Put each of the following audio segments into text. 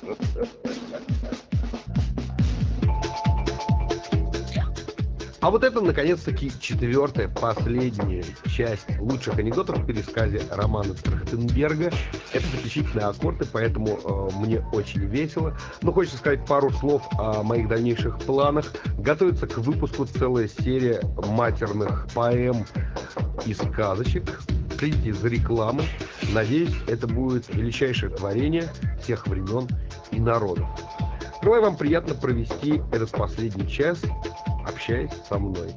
А вот это, наконец-таки, четвертая, последняя часть лучших анекдотов в пересказе романа Трахтенберга. Это заключительные аккорды, поэтому мне очень весело. Но хочется сказать пару слов о моих дальнейших планах. Готовится к выпуску целая серия матерных поэм и сказочек. Следите за рекламой. Надеюсь, это будет величайшее творение всех времен и народов. Желаю вам приятно провести этот последний час, общаясь со мной.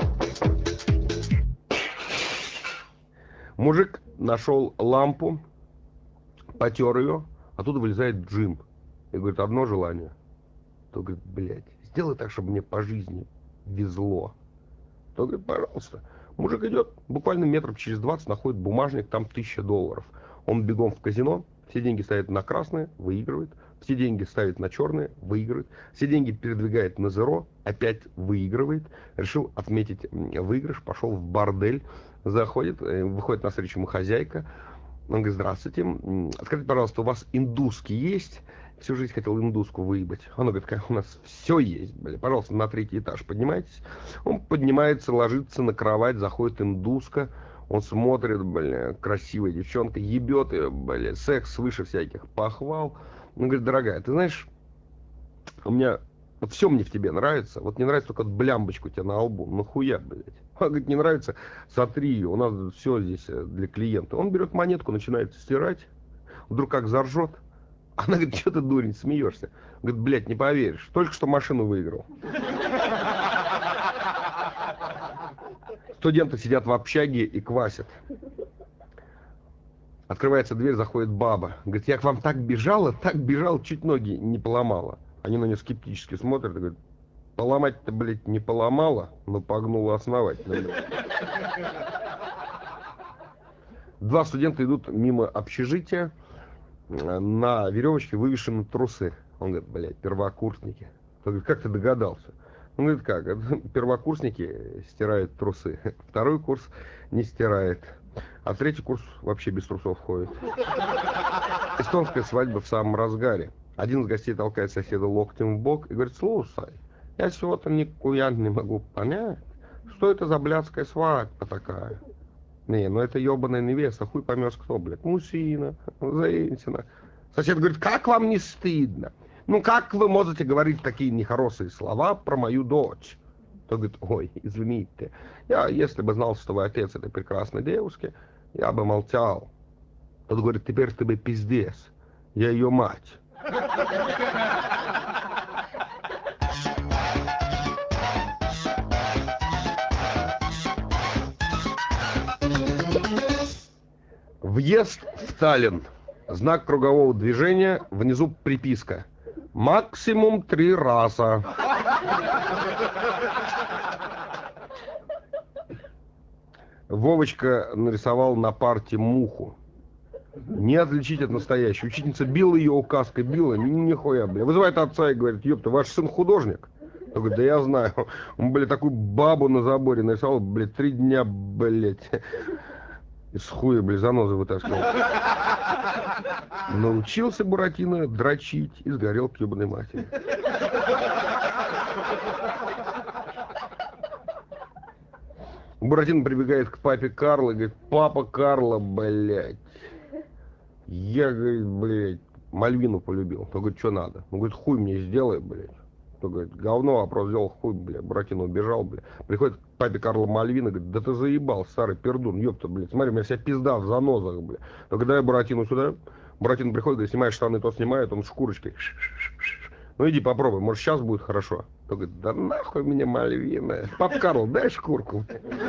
Мужик нашел лампу, потер ее, оттуда вылезает Джим. И говорит, одно желание. То говорит, блядь, сделай так, чтобы мне по жизни везло. То говорит, пожалуйста. Мужик идет, буквально метров через 20 находит бумажник, там $1000. Он бегом в казино, все деньги ставит на красные, выигрывает. Все деньги ставит на черные, выигрывает. Все деньги передвигает на зеро, опять выигрывает. Решил отметить выигрыш, пошел в бордель. Заходит, выходит навстречу ему хозяйка. Он говорит, здравствуйте. Скажите, пожалуйста, у вас индуски есть? Всю жизнь хотел индуску выебать. Она говорит, у нас все есть, бля. Пожалуйста, на 3-й этаж поднимайтесь. Он поднимается, ложится на кровать, заходит индуска. Он смотрит, бля, красивая девчонка, ебет ее, бля, секс выше всяких похвал. Он говорит, дорогая, ты знаешь, у меня вот все мне в тебе нравится. Вот не нравится только вот блямбочку у тебя на лбу. Нахуя, блядь? Он говорит, не нравится, сотри ее. У нас все здесь для клиента. Он берет монетку, начинает стирать. Вдруг как заржет. Она говорит, что ты, дурень, смеешься? Он говорит, блядь, не поверишь, только что машину выиграл. Студенты сидят в общаге и квасят. Открывается дверь, заходит баба. Говорит, я к вам так бежала, чуть ноги не поломала. Они на нее скептически смотрят и говорят, поломать-то, блядь, не поломала, но погнула основательно. Два студента идут мимо общежития, на веревочке вывешены трусы. Он говорит, блядь, первокурсники. Он говорит, как ты догадался? Он говорит, как? Первокурсники стирают трусы, второй курс не стирает. А 3-й курс вообще без трусов ходит. Эстонская свадьба в самом разгаре. Один из гостей толкает соседа локтем в бок и говорит, слушай, я чего-то никуя не могу понять, что это за блядская свадьба такая. Не, ну это ебаная невеста, хуй поймешь кто, блядь. Мужчина, женщина. Сосед говорит, как вам не стыдно? Ну как вы можете говорить такие нехорошие слова про мою дочь? Тот говорит, ой, извините, я, если бы знал, что вы отец этой прекрасной девушки, я бы молчал. Тот говорит, теперь ты бы пиздец, я ее мать. Въезд в Таллин. Знак кругового движения, внизу приписка. Максимум 3 раза. Вовочка нарисовал на парте муху. Не отличить от настоящей. Учительница била ее указкой, била, нихуя, бля. Вызывает отца и говорит, ёпта, ваш сын художник? Он говорит, да я знаю. Он, блядь, такую бабу на заборе нарисовал, блядь, 3 дня, блядь. Из хуя, блядь, занозы вытаскивал. Научился Буратино дрочить и сгорел к ебаной матери. Буратино прибегает к папе Карло и говорит, папа Карло, блядь, я, говорит, блядь, Мальвину полюбил. Он говорит, что надо? Он говорит, хуй мне сделай, блядь. Он говорит, говно, вопрос сделал, хуй, блядь. Буратино убежал, блядь. Приходит к папе Карло Мальвина, говорит, да ты заебал, старый пердун, ёпта, блядь. Смотри, у меня вся пизда в занозах, блядь. Только дай Буратино сюда. Буратино приходит, говорит, снимаешь штаны, тот снимает, он шкурочкой. Ну иди попробуй, может сейчас будет хорошо. Он говорит, да нахуй меня Мальвина. Пап Карл, дай шкурку.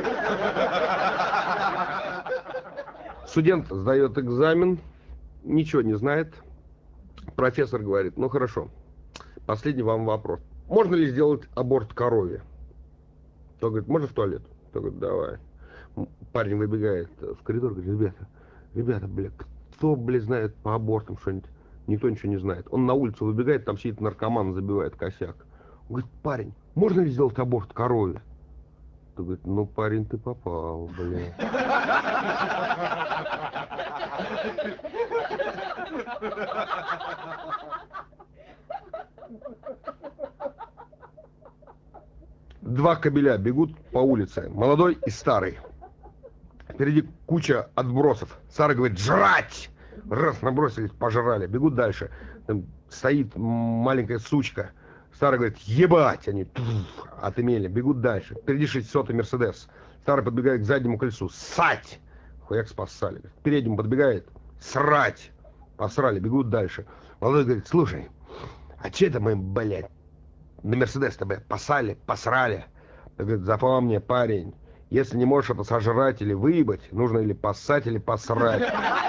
Студент сдает экзамен, ничего не знает. Профессор говорит, ну хорошо, последний вам вопрос. Можно ли сделать аборт корове? Тот говорит, можно в туалет? Тот говорит, давай. Парень выбегает в коридор, говорит, ребята, бля, кто, бля, знает по абортам что-нибудь? Никто ничего не знает. Он на улицу выбегает, там сидит наркоман, забивает косяк. Он говорит, парень, можно ли сделать аборт корове? Тот говорит, ну, парень, ты попал, бля. Два кобеля бегут по улице, молодой и старый. Впереди куча отбросов. Старый говорит: жрать! Раз, набросились, пожрали. Бегут дальше. Там стоит маленькая сучка. Старый говорит: ебать! Они отымели. Бегут дальше. Впереди 600-й Мерседес. Старый подбегает к заднему колесу. Ссать! Хуяк спасали. К переднему подбегает. Срать! Посрали. Бегут дальше. Молодой говорит: слушай, а че это мы, блядь, на Мерседес-то, блядь, посали, посрали? Он говорит: запомни, парень, если не можешь это сожрать или выебать, нужно или поссать, или посрать.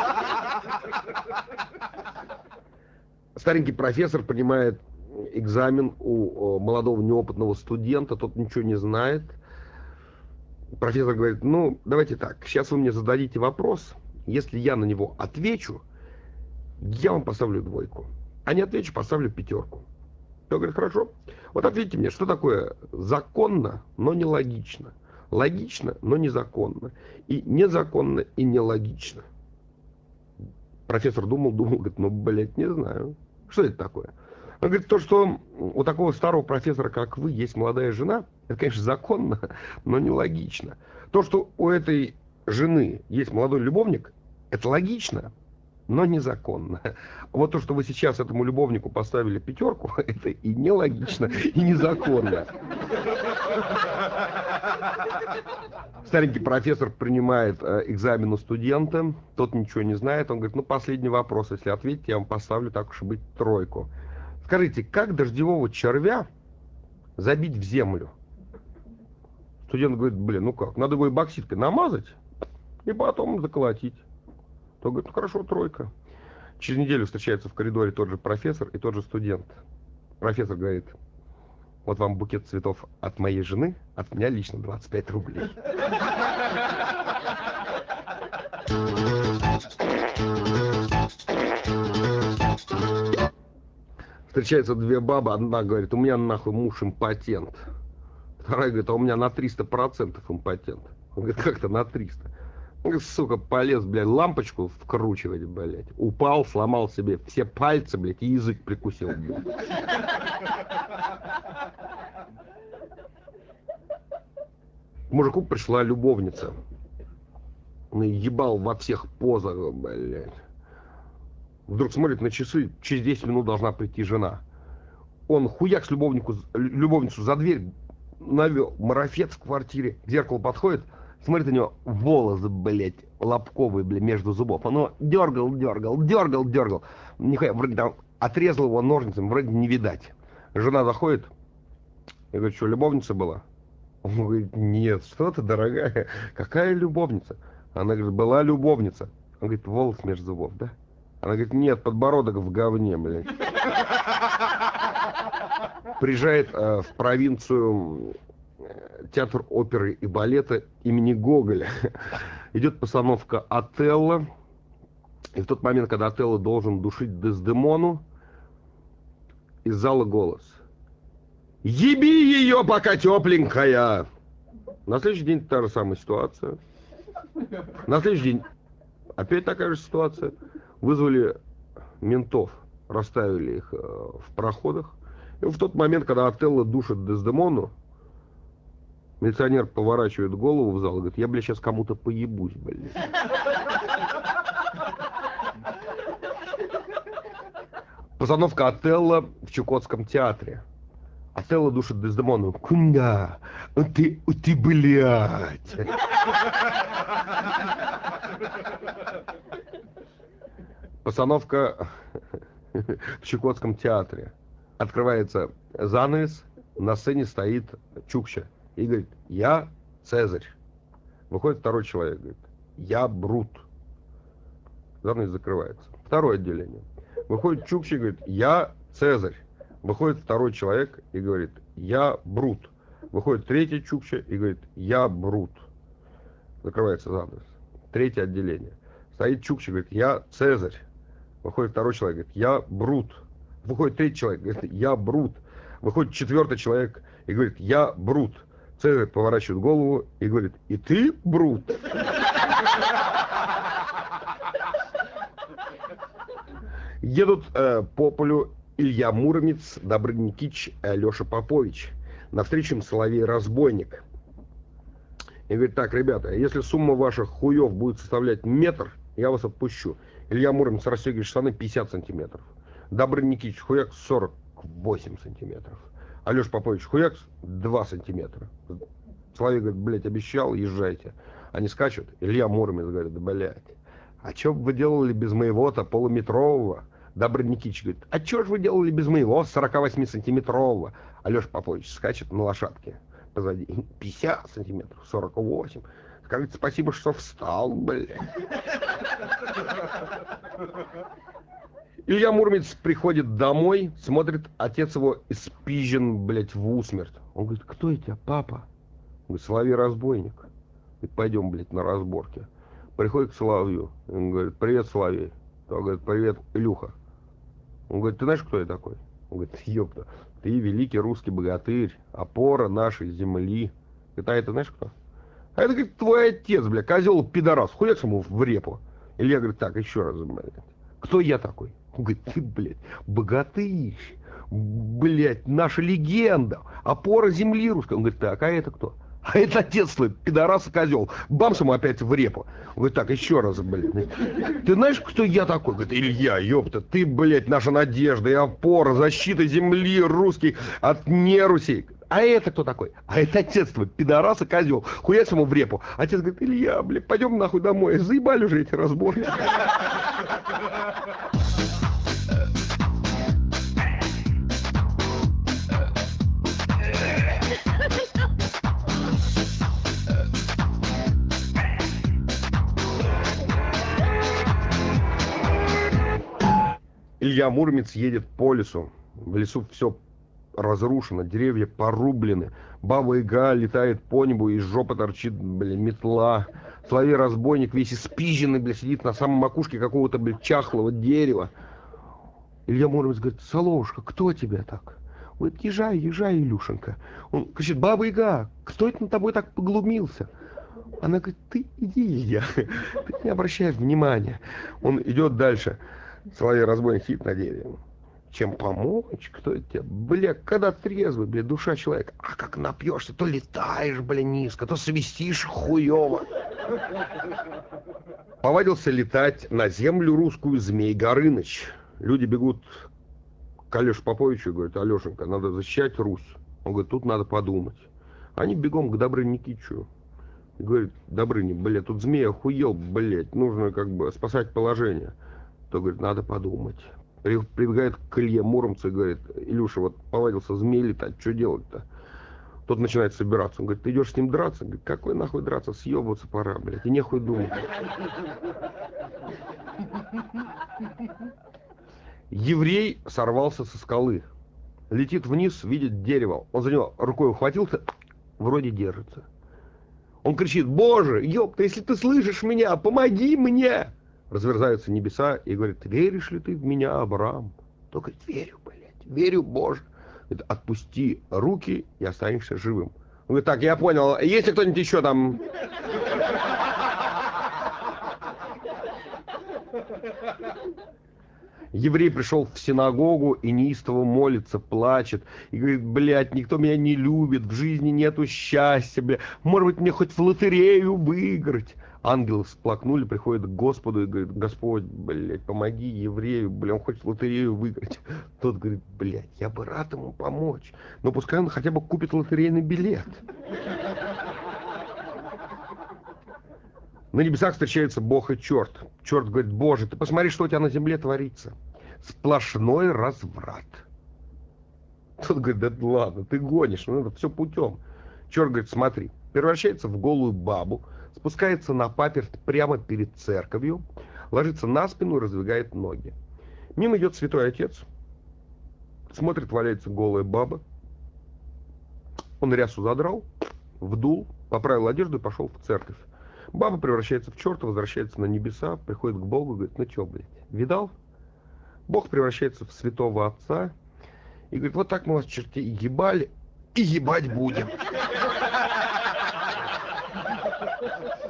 Старенький профессор принимает экзамен у молодого неопытного студента, тот ничего не знает. Профессор говорит: ну, давайте так, сейчас вы мне зададите вопрос, если я на него отвечу, я вам поставлю 2, а не отвечу, поставлю 5. Он говорит: хорошо, вот ответьте мне, что такое законно, но нелогично, логично, но незаконно, и незаконно, и нелогично. Профессор думал, говорит: ну, блядь, не знаю, что это такое. Он говорит: то, что у такого старого профессора, как вы, есть молодая жена, это, конечно, законно, но нелогично. То, что у этой жены есть молодой любовник, это логично, но незаконно. Вот то, что вы сейчас этому любовнику поставили 5, это и нелогично, и незаконно. Старенький профессор принимает экзамен у студента, тот ничего не знает, он говорит: ну, последний вопрос, если ответите, я вам поставлю, так уж и быть, 3. Скажите, как дождевого червя забить в землю? Студент говорит: блин, ну как, надо его эбоксидкой намазать и потом заколотить. То говорит: ну хорошо, 3. Через неделю встречаются в коридоре тот же профессор и тот же студент. Профессор говорит: вот вам букет цветов от моей жены, от меня лично 25 рублей. Встречаются 2 бабы, одна говорит: у меня нахуй муж импотент. Вторая говорит: а у меня на 300% импотент. Он говорит: как-то на 300? Он говорит: сука, полез, блядь, лампочку вкручивать, блядь. Упал, сломал себе все пальцы, блядь, и язык прикусил, блядь. К мужику пришла любовница. Он ебал во всех позах, блядь. Вдруг смотрит на часы, через 10 минут должна прийти жена. Он хуяк с любовницу за дверь навел, марафет в квартире, к зеркалу подходит, смотрит на него, волосы, блядь, лобковые, блядь, между зубов. Он дергал. Нихуя, вроде там отрезал его ножницами, вроде не видать. Жена заходит, я говорю: что, любовница была? Он говорит: нет, что ты, дорогая, какая любовница? Она говорит: была любовница. Он говорит: волос между зубов, да? Она говорит: нет, подбородок в говне, блядь. Приезжает в провинцию театр оперы и балета имени Гоголя. Идет постановка Отелло. И в тот момент, когда Отелло должен душить Дездемону, из зала голос: еби ее, пока тепленькая! На следующий день та же самая ситуация. На следующий день опять такая же ситуация. Вызвали ментов, расставили их в проходах. И в тот момент, когда Отелло душит Дездемону, милиционер поворачивает голову в зал и говорит: я, блядь, сейчас кому-то поебусь, блядь. Постановка Отелло в Чукотском театре. Отелло душит Дездемону. Кунда, ты, блядь. Постановка в Чукотском театре. Открывается занавес, на сцене стоит Чукча и говорит: я Цезарь. Выходит второй человек, говорит: я Брут. Занавес закрывается. Второе отделение. Выходит Чукча и говорит: я Цезарь. Выходит второй человек и говорит: я Брут. Выходит третий Чукча и говорит: я Брут. Закрывается занавес. Третье отделение. Стоит Чукча и говорит: я Цезарь. Выходит второй человек, говорит: я Брут. Выходит третий человек, говорит: я Брут. Выходит четвертый человек и говорит: я Брут. Цезарь поворачивает голову и говорит: и ты Брут? Едут по полю Илья Муромец, Добрыня Никитич и Алеша Попович. Навстречу им Соловей-разбойник. И говорит, так, ребята, если сумма ваших хуев будет составлять метр, я вас отпущу. Илья Муромец расстегивает штаны 50 сантиметров. Добрыня Никитич хуяк 48 сантиметров. Алеша Попович хуяк 2 сантиметра. Соловей говорит, блядь, обещал, езжайте. Они скачут. Илья Муромец говорит, да, блядь, а что бы вы делали без моего-то полуметрового? Добрыня Никитич говорит, а что же вы делали без моего 48-сантиметрового? Алеша Попович скачет на лошадке позади. 50 сантиметров, 48. Скажите спасибо, что встал, блядь. Илья Муромец приходит домой, смотрит, отец его испизжен, блядь, в усмерть. Он говорит, кто это, папа? Он говорит, Соловей-разбойник. Говорит, пойдем, блядь, на разборки. Приходит к Соловью. Он говорит, привет, Соловей. Он говорит, привет, Илюха. Он говорит, ты знаешь, кто я такой? Он говорит, ёпта, ты великий русский богатырь, опора нашей земли. Говорит, а это знаешь кто? А это, говорит, твой отец, бля, козел пидорас. Хуяк ему в репу. Илья говорит, так, еще раз, блядь. Кто я такой? Он говорит, ты, блядь, богатырь. Блядь, наша легенда. Опора земли русской. Он говорит, так, а это кто? А это отец твой, пидорас и козел. Бамс ему опять в репу. Он говорит, так, еще раз, блядь. Ты знаешь, кто я такой? Говорит, Илья, ёпта, ты, блядь, наша надежда и опора, защита земли русской от нерусей. А это кто такой? А это отец твой, пидорас и козел. Хуясь ему в репу. Отец говорит, Илья, блядь, пойдем нахуй домой. Заебали уже эти разборки. Илья Муромец едет по лесу. В лесу все разрушено, деревья порублены. Баба-яга летает по небу, из жопы торчит, блин, метла. Соловей-разбойник весь испизженный, блин, сидит на самой макушке какого-то, блин, чахлого дерева. Илья Муромец говорит, Соловушка, кто тебя так? Он говорит, езжай, езжай, Илюшенька. Он кричит, Баба-яга, кто это над тобой так поглумился? Она говорит, ты иди, Илья, ты не обращай внимания. Он идет дальше. Соловей-разбойник сидит на дереве. Чем помочь? Кто это тебе? Бля, когда трезвый, бля, душа человека. А как напьешься, то летаешь, бля, низко, то свистишь хуёво. Повадился летать на землю русскую Змей Горыныч. Люди бегут к Алёше Поповичу и говорят, Алёшенька, надо защищать Русь. Он говорит, тут надо подумать. Они бегом к Добрыне Никитичу. И говорит, Добрыня, бля, тут змей охуел, блядь, нужно как бы спасать положение. То говорит, надо подумать. Прибегает к Илье Муромцу и говорит, Илюша, вот повадился змей летать, что делать-то? Тот начинает собираться. Он говорит, ты идешь с ним драться? Он говорит, какой нахуй драться? Съебываться пора, блядь, и нехуй думать. Еврей сорвался со скалы. Летит вниз, видит дерево. Он за него рукой ухватился, вроде держится. Он кричит, Боже, ёпта, если ты слышишь меня, помоги мне! Разверзаются небеса и говорит, веришь ли ты в меня, Авраам? Тот говорит, верю, блядь, верю, Боже. Говорит, отпусти руки и останешься живым. Он говорит, так, я понял, есть ли кто-нибудь еще там? Еврей пришел в синагогу и неистово молится, плачет. И говорит, блядь, никто меня не любит, в жизни нету счастья, блядь. Может быть, мне хоть в лотерею выиграть. Ангелы всплакнули, приходят к Господу и говорят, Господь, блядь, помоги еврею, блядь, он хочет в лотерею выиграть. Тот говорит, блядь, я бы рад ему помочь, но пускай он хотя бы купит лотерейный билет. На небесах встречаются Бог и черт. Черт говорит, Боже, ты посмотри, что у тебя на земле творится. Сплошной разврат. Тот говорит, да ладно, ты гонишь, ну это все путем. Черт говорит, смотри, превращается в голую бабу, спускается на паперть прямо перед церковью, ложится на спину и раздвигает ноги. Мимо идет святой отец, смотрит, валяется голая баба. Он рясу задрал, вдул, поправил одежду и пошел в церковь. Баба превращается в черта, возвращается на небеса, приходит к Богу и говорит, ну что, блядь, видал? Бог превращается в святого отца и говорит, вот так мы вас, чертей, ебали и ебать будем.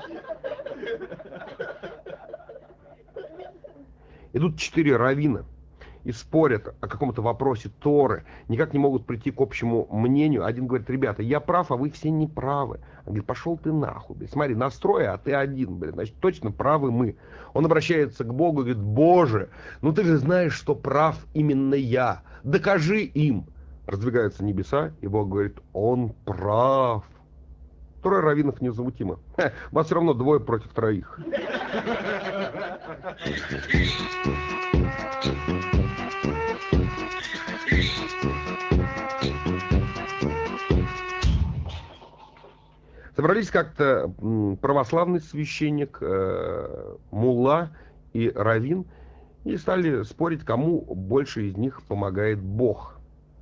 Идут 4 раввина, и спорят о каком-то вопросе Торы, никак не могут прийти к общему мнению. Один говорит: ребята, я прав, а вы все не правы. Он говорит: пошел ты нахуй, блядь. Смотри, настрой, а ты один, блядь. Значит, точно правы мы. Он обращается к Богу и говорит: Боже, ну ты же знаешь, что прав именно я. Докажи им. Раздвигаются небеса, и Бог говорит: он прав. Трое раввинов невозмутимо. Вас все равно двое против троих. Собрались как-то православный священник, мулла и раввин и стали спорить, кому больше из них помогает Бог.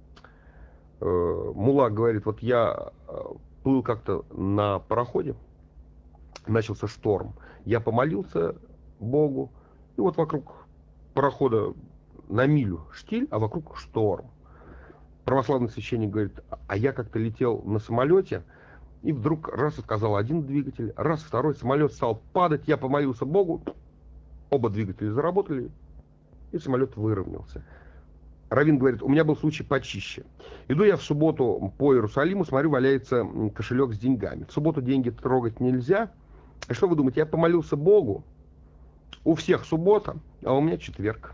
Мулла говорит: вот я плыл как-то на пароходе, начался шторм, я помолился Богу, и вот вокруг парохода на милю штиль, а вокруг шторм. Православный священник говорит: а я как-то летел на самолете, и вдруг раз отказал один двигатель, раз второй, самолет стал падать, я помолился Богу, оба двигателя заработали, и самолет выровнялся. Раввин говорит: у меня был случай почище. Иду я в субботу по Иерусалиму, смотрю, валяется кошелек с деньгами. В субботу деньги трогать нельзя. И что вы думаете, я помолился Богу, у всех суббота, а у меня четверг.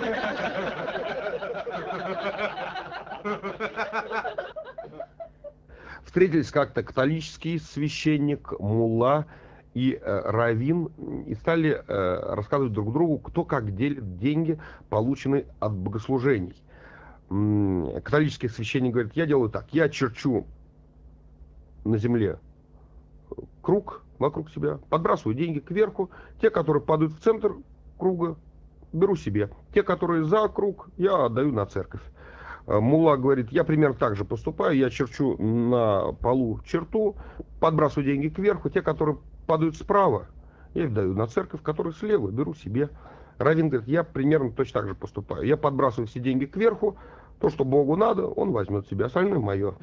Встретились как-то католический священник, мулла и раввин, и стали рассказывать друг другу, кто как делит деньги, полученные от богослужений. Католический священник говорит: я делаю так, я черчу на земле круг вокруг себя, подбрасываю деньги кверху, те, которые падают в центр круга, беру себе, те, которые за круг, я отдаю на церковь. Мулла говорит: я примерно так же поступаю, я черчу на полу черту, подбрасываю деньги кверху, те, которые падают справа, я их даю на церковь, которые слева, беру себе. Раввин говорит: я примерно точно так же поступаю, я подбрасываю все деньги кверху, то, что Богу надо, он возьмет себе, остальное мое.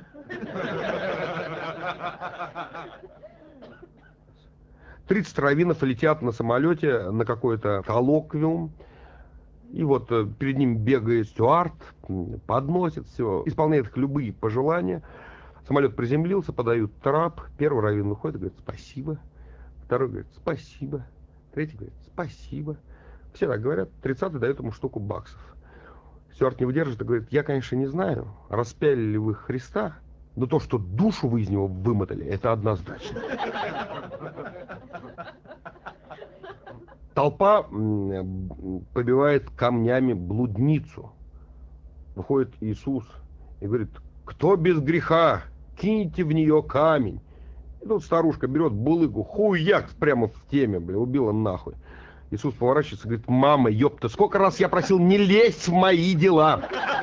30 раввинов летят на самолете на какой-то коллоквиум, и вот перед ним бегает стюард, подносит все, исполняет их любые пожелания. Самолет приземлился, подают трап, первый раввин выходит и говорит: спасибо, второй говорит: спасибо, третий говорит: спасибо. Все так говорят, 30-й дает ему штуку баксов. Стюард не выдержит и говорит: я, конечно, не знаю, распяли ли вы Христа, но то, что душу вы из него вымотали, это однозначно. Толпа побивает камнями блудницу. Выходит Иисус и говорит: кто без греха, киньте в нее камень. И тут старушка берет булыгу, хуяк, прямо в теме, бля, убила нахуй. Иисус поворачивается и говорит: мама, ёпта, сколько раз я просил не лезть в мои дела.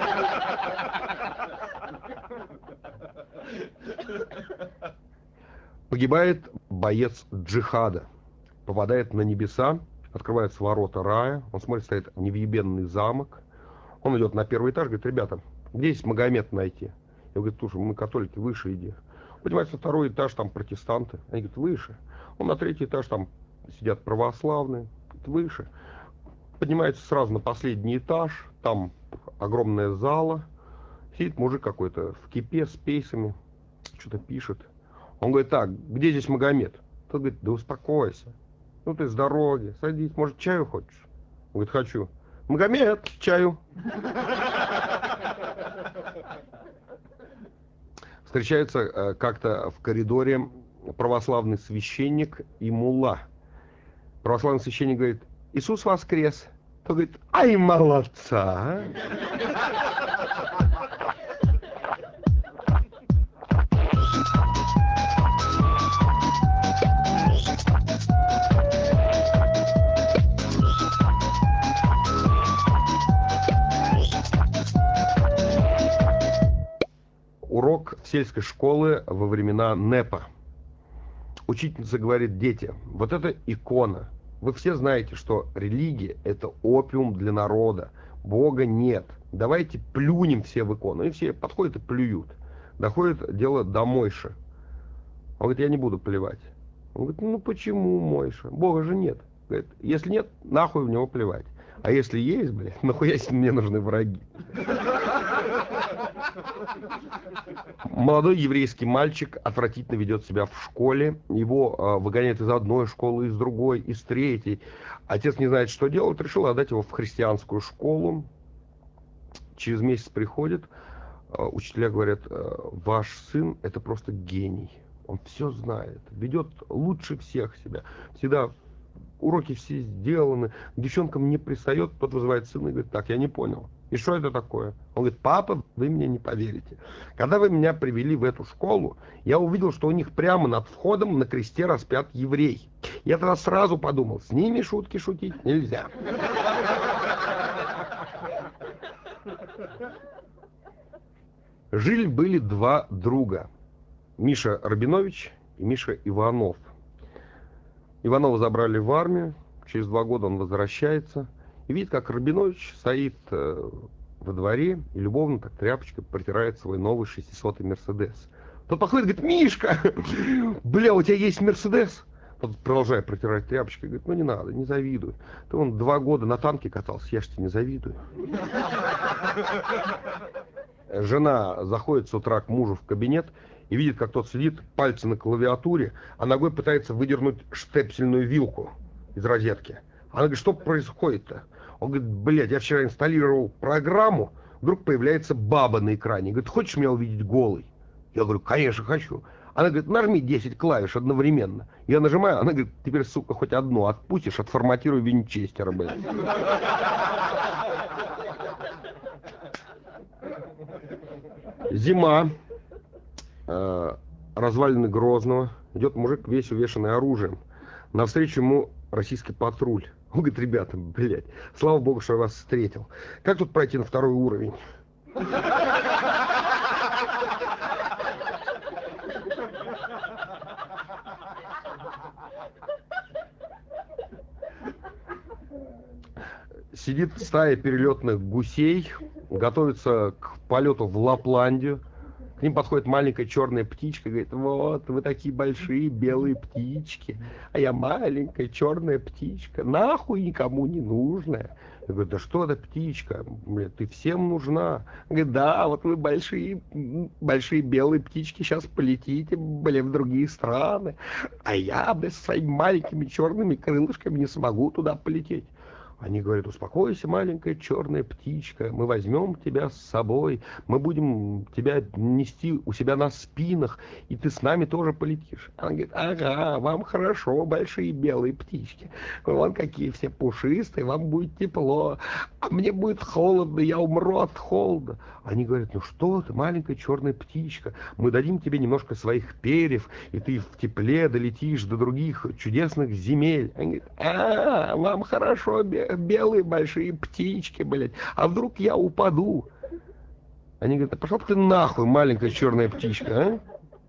Погибает боец джихада, попадает на небеса, открываются ворота рая, он смотрит, стоит невъебенный замок, он идет на первый этаж, говорит: ребята, где здесь Магомед найти? Я говорю: слушай, мы католики, выше иди. Поднимается на второй этаж, там протестанты, они говорят: выше. Он на третий этаж, там сидят православные, говорит: выше. Поднимается сразу на последний этаж, там огромная зала, сидит мужик какой-то в кипе с пейсами, что-то пишет. Он говорит: так, где здесь Магомед? Тот говорит: да успокойся. Ну ты с дороги, садись, может, чаю хочешь? Он говорит: хочу. Магомед, чаю. Встречаются как-то в коридоре православный священник и мулла. Православный священник говорит: Иисус воскрес. Тот говорит: ай, молодца. Урок сельской школы во времена НЭПа. Учительница говорит: дети, вот это икона. Вы все знаете, что религия — это опиум для народа. Бога нет. Давайте плюнем все в икону. И все подходят и плюют. Доходит дело до Мойши. Он говорит: я не буду плевать. Он говорит: ну почему, Мойша? Бога же нет. Говорит: если нет, нахуй в него плевать. А если есть, блядь, нахуя мне нужны враги? Молодой еврейский мальчик отвратительно ведет себя в школе. Его выгоняют из одной школы, из другой, из третьей. Отец не знает, что делать, решил отдать его в христианскую школу. Через месяц приходит, учителя говорят: ваш сын это просто гений. Он все знает, ведет лучше всех себя. Всегда уроки все сделаны, к девчонкам не пристает. Тот вызывает сына и говорит: так, я не понял. И что это такое? Он говорит: папа, вы мне не поверите. Когда вы меня привели в эту школу, я увидел, что у них прямо над входом на кресте распят еврей. Я тогда сразу подумал: с ними шутки шутить нельзя. Жили-были два друга. Миша Рабинович и Миша Иванов. Иванова забрали в армию. Через 2 года он возвращается. И видит, как Рабинович стоит во дворе и любовно, как тряпочкой, протирает свой новый 600-й Мерседес. Тот подходит и говорит: Мишка, бля, у тебя есть Мерседес? Тот, продолжая протирать тряпочкой, говорит: ну не надо, не завидуй. Ты вон 2 года на танке катался, я ж тебе не завидую. Жена заходит с утра к мужу в кабинет и видит, как тот сидит, пальцы на клавиатуре, а ногой пытается выдернуть штепсельную вилку из розетки. Она говорит: что происходит-то? Он говорит: блядь, я вчера инсталлировал программу, вдруг появляется баба на экране. Говорит: хочешь меня увидеть голой? Я говорю: конечно, хочу. Она говорит: нажми 10 клавиш одновременно. Я нажимаю, она говорит: теперь, сука, хоть одну отпустишь, отформатируй винчестера, блядь. Зима. Развалины Грозного. Идет мужик, весь увешанный оружием. Навстречу ему российский патруль. Он говорит: ребята, блядь, слава богу, что я вас встретил. Как тут пройти на 2-й уровень? Сидит стая перелетных гусей, готовится к полету в Лапландию. К ним подходит маленькая черная птичка, говорит: вот, вы такие большие белые птички, а я маленькая черная птичка, нахуй никому не нужная. Я говорю: да что это птичка, блядь, ты всем нужна. Он говорит: да, вот вы большие белые птички сейчас полетите, блядь, в другие страны, а я, блядь, со своими маленькими черными крылышками не смогу туда полететь. Они говорят: успокойся, маленькая черная птичка, мы возьмем тебя с собой, мы будем тебя нести у себя на спинах, и ты с нами тоже полетишь. Она говорит: ага, вам хорошо, большие белые птички, вон какие все пушистые, вам будет тепло, а мне будет холодно, я умру от холода. Они говорят: ну что ты, маленькая черная птичка, мы дадим тебе немножко своих перьев, и ты в тепле долетишь до других чудесных земель. Они говорят: вам хорошо, белые большие птички, блядь, а вдруг я упаду? Они говорят: да пошел ты нахуй, маленькая черная птичка,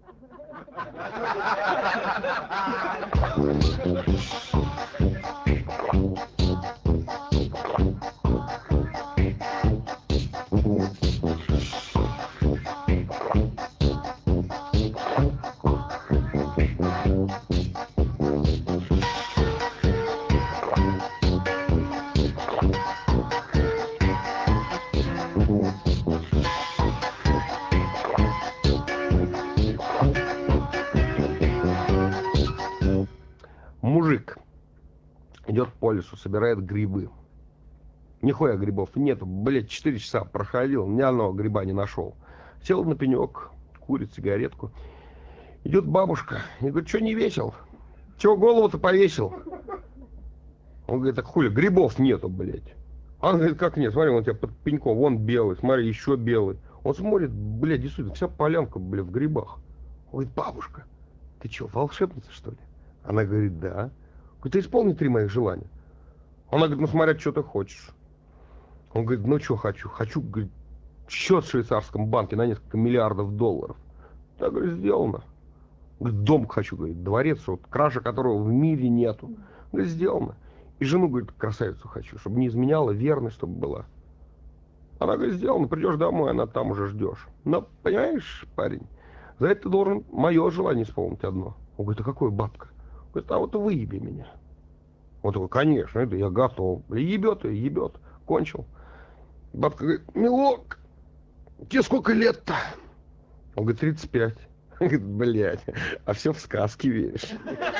Мужик идет по лесу, собирает грибы. Нихуя грибов нету, блядь, 4 часа проходил, ни одного гриба не нашел. Сел на пенек, курит сигаретку. Идет бабушка и говорит: что не весел? Чего голову-то повесил? Он говорит: так хули, грибов нету, блядь. Он говорит: как нет? Смотри, он у тебя под пеньком, вон белый, смотри, еще белый. Он смотрит, блядь, действительно, вся полянка, блядь, в грибах. Он говорит: бабушка, ты что, волшебница, что ли? Она говорит: да. Говорит: ты исполни 3 моих желания. Она говорит: ну смотря, что ты хочешь. Он говорит: ну что хочу? Хочу, говорит, счет в швейцарском банке на несколько миллиардов долларов. Я говорю: сделано. Говорит: дом хочу, говорит, дворец, вот, краше которого в мире нету. Говорит: сделано. И жену, говорит, красавицу хочу, чтобы не изменяла, верной, чтобы была. Она говорит: сделано, придешь домой, она там уже ждешь. Но, понимаешь, парень, за это ты должен мое желание исполнить одно. Он говорит: а какое, бабка? Он говорит: а вот выеби меня. Он Он такой, конечно, это я готов. Ебет и ебет. Кончил. Бабка говорит, милок, тебе сколько лет-то? Он говорит, 35. Он говорит, блядь, а все в сказки веришь.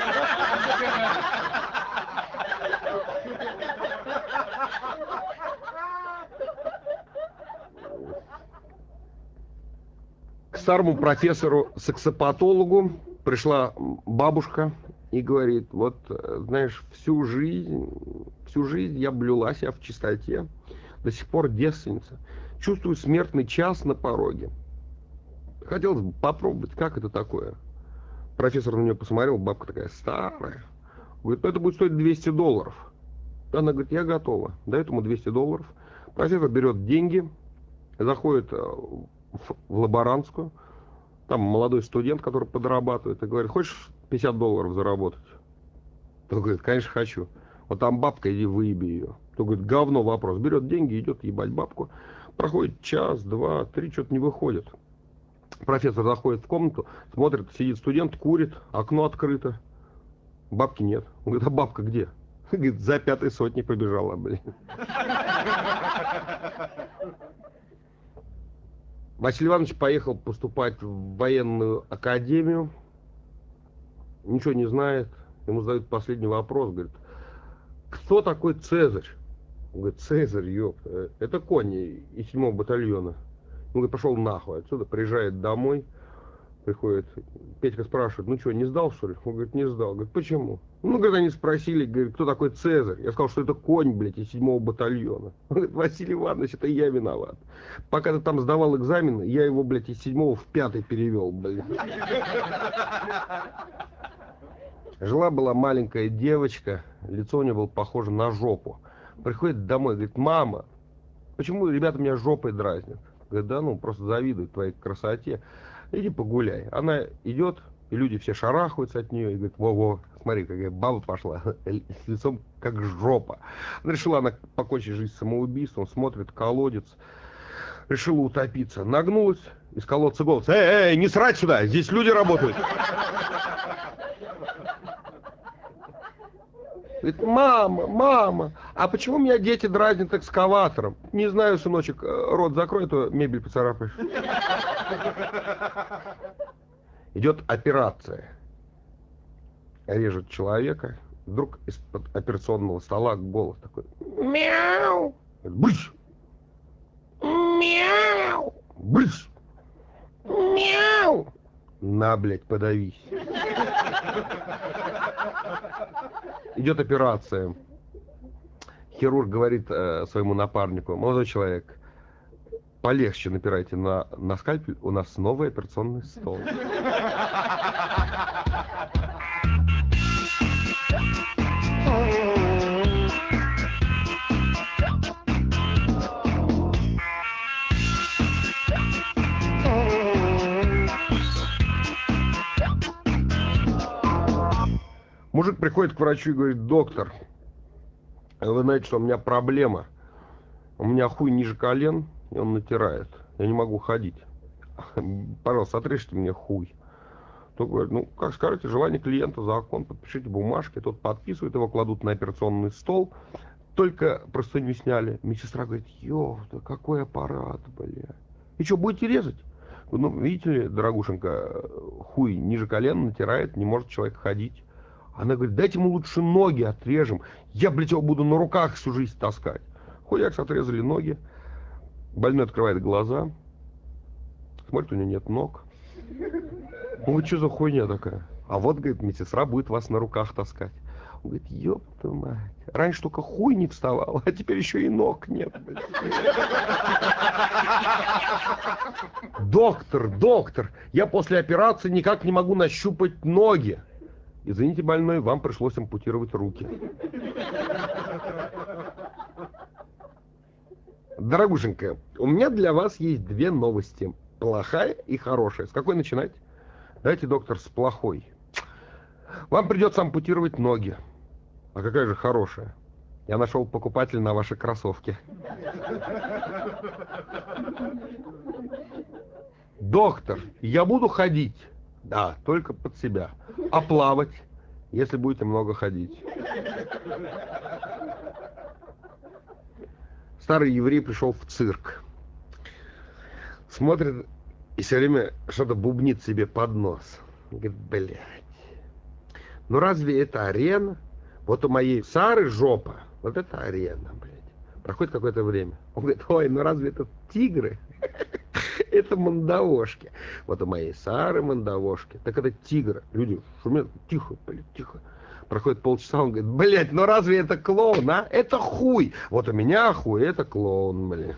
К старому профессору-саксопатологу пришла бабушка и говорит, вот, знаешь, всю жизнь я блюла себя в чистоте, до сих пор девственница, чувствую смертный час на пороге. Хотелось бы попробовать, как это такое. Профессор на нее посмотрел, бабка такая старая. Говорит, ну это будет стоить $200. Она говорит, я готова. Дает ему $200. Профессор берет деньги, заходит в лаборантскую. Там молодой студент, который подрабатывает, и говорит, хочешь $50 заработать? Тот говорит, конечно, хочу. Вот там бабка, иди выеби ее. Тот говорит, говно вопрос. Берет деньги, идет ебать бабку. Проходит час, два, три, что-то не выходит. Профессор заходит в комнату, смотрит, сидит студент, курит, окно открыто. Бабки нет. Он говорит, а бабка где? Говорит, за 5-й сотней побежала, блин. Василий Иванович поехал поступать в военную академию. Ничего не знает. Ему задают последний вопрос. Говорит, кто такой Цезарь? Он говорит, Цезарь, ёпта, это конь из 7-го батальона. Он говорит, пошел нахуй отсюда, приезжает домой, приходит, Петька спрашивает, ну что, не сдал, что ли? Он говорит, не сдал. Говорит, почему? Ну, когда они спросили, говорит, кто такой Цезарь? Я сказал, что это конь, блядь, из 7-го батальона. Он говорит, Василий Иванович, это я виноват. Пока ты там сдавал экзамен, я его, блядь, из 7-го в 5-й перевел, блядь. Жила-была маленькая девочка, лицо у нее было похоже на жопу. Приходит домой, говорит, мама, почему ребята меня жопой дразнят? Говорит, да ну, просто завидуют твоей красоте. Иди погуляй. Она идет, и люди все шарахаются от нее, и говорят, во-во, смотри, какая баба пошла, с лицом как жопа. Она решила она покончить жизнь самоубийством, смотрит, колодец, решила утопиться. Нагнулась, из колодца голос, не срать сюда, здесь люди работают. Говорит, мама, а почему меня дети дразнят экскаватором? Не знаю, сыночек, рот закрой, а то мебель поцарапаешь. Идет операция. Режет человека. Вдруг из-под операционного стола голос такой. Мяу! Брыщ! Мяу! Брыщ! Мяу! На, блядь, подавись. Идет операция. Хирург говорит своему напарнику, молодой человек, полегче напирайте на скальпель, у нас новый операционный стол. Мужик приходит к врачу и говорит, доктор, вы знаете, что у меня проблема. У меня хуй ниже колен, и он натирает. Я не могу ходить. Пожалуйста, отрежьте мне хуй. Тот говорит, ну, как скажете, желание клиента, закон, подпишите бумажки. Тот подписывает, его кладут на операционный стол. Только простыню сняли. Медсестра говорит, ёпта, какой аппарат, бля. И что, будете резать? Ну, видите ли, дорогушенька, хуй ниже колена натирает, не может человек ходить. Она говорит, дайте ему лучше ноги отрежем. Я, блядь, его буду на руках всю жизнь таскать. Хуякс, отрезали ноги. Больной открывает глаза. Смотрит, у него нет ног. Он говорит, что за хуйня такая? А вот, говорит, медсестра будет вас на руках таскать. Он говорит, ёпта мать. Раньше только хуй не вставал, а теперь еще и ног нет. Доктор, я после операции никак не могу нащупать ноги. Извините, больной, вам пришлось ампутировать руки. Дорогушенька, у меня для вас есть две новости. Плохая и хорошая. С какой начинать? Давайте, доктор, с плохой. Вам придется ампутировать ноги. А какая же хорошая? Я нашел покупателя на ваши кроссовки. Доктор, я буду ходить. Да, только под себя. А плавать? если будете много ходить. Старый еврей пришел в цирк. Смотрит и все время что-то бубнит себе под нос. Говорит, блядь, ну разве это арена? Вот у моей Сары жопа, вот это арена, блядь. Проходит какое-то время. Он говорит, ой, ну разве это тигры? Это мандавошки. Вот у моей Сары мандавошки. Так это тигры. Люди шумят, тихо, блядь, тихо. Проходит полчаса, он говорит, блядь, ну разве это клоун, а? Это хуй. Вот у меня хуй, это клоун, блядь.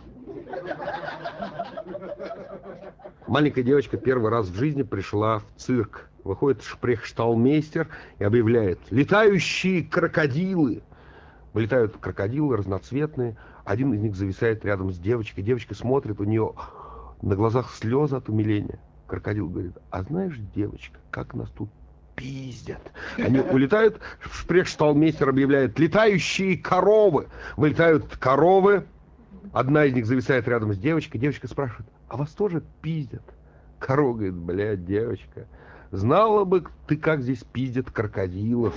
Маленькая девочка первый раз в жизни пришла в цирк. Выходит шпрехшталмейстер и объявляет: летающие крокодилы. Вылетают крокодилы разноцветные. Один из них зависает рядом с девочкой. Девочка смотрит, у нее на глазах слезы от умиления. Крокодил говорит, а знаешь, девочка, как нас тут пиздят. Они улетают, шпрехшталмейстер объявляет: летающие коровы. Вылетают коровы. Одна из них зависает рядом с девочкой. Девочка спрашивает, а вас тоже пиздят? Корова говорит, блядь, девочка, знала бы ты, как здесь пиздят крокодилов.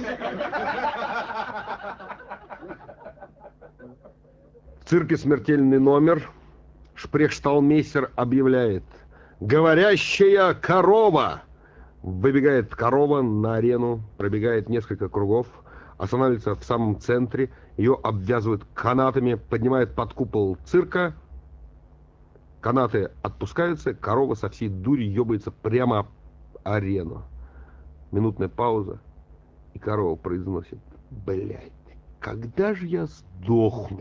В цирке смертельный номер. Шпрехшталмейстер объявляет: говорящая корова. Выбегает корова на арену, пробегает несколько кругов, останавливается в самом центре, ее обвязывают канатами, поднимают под купол цирка, канаты отпускаются, корова со всей дури ебается прямо об арену. Минутная пауза, и корова произносит, блядь, когда же я сдохну?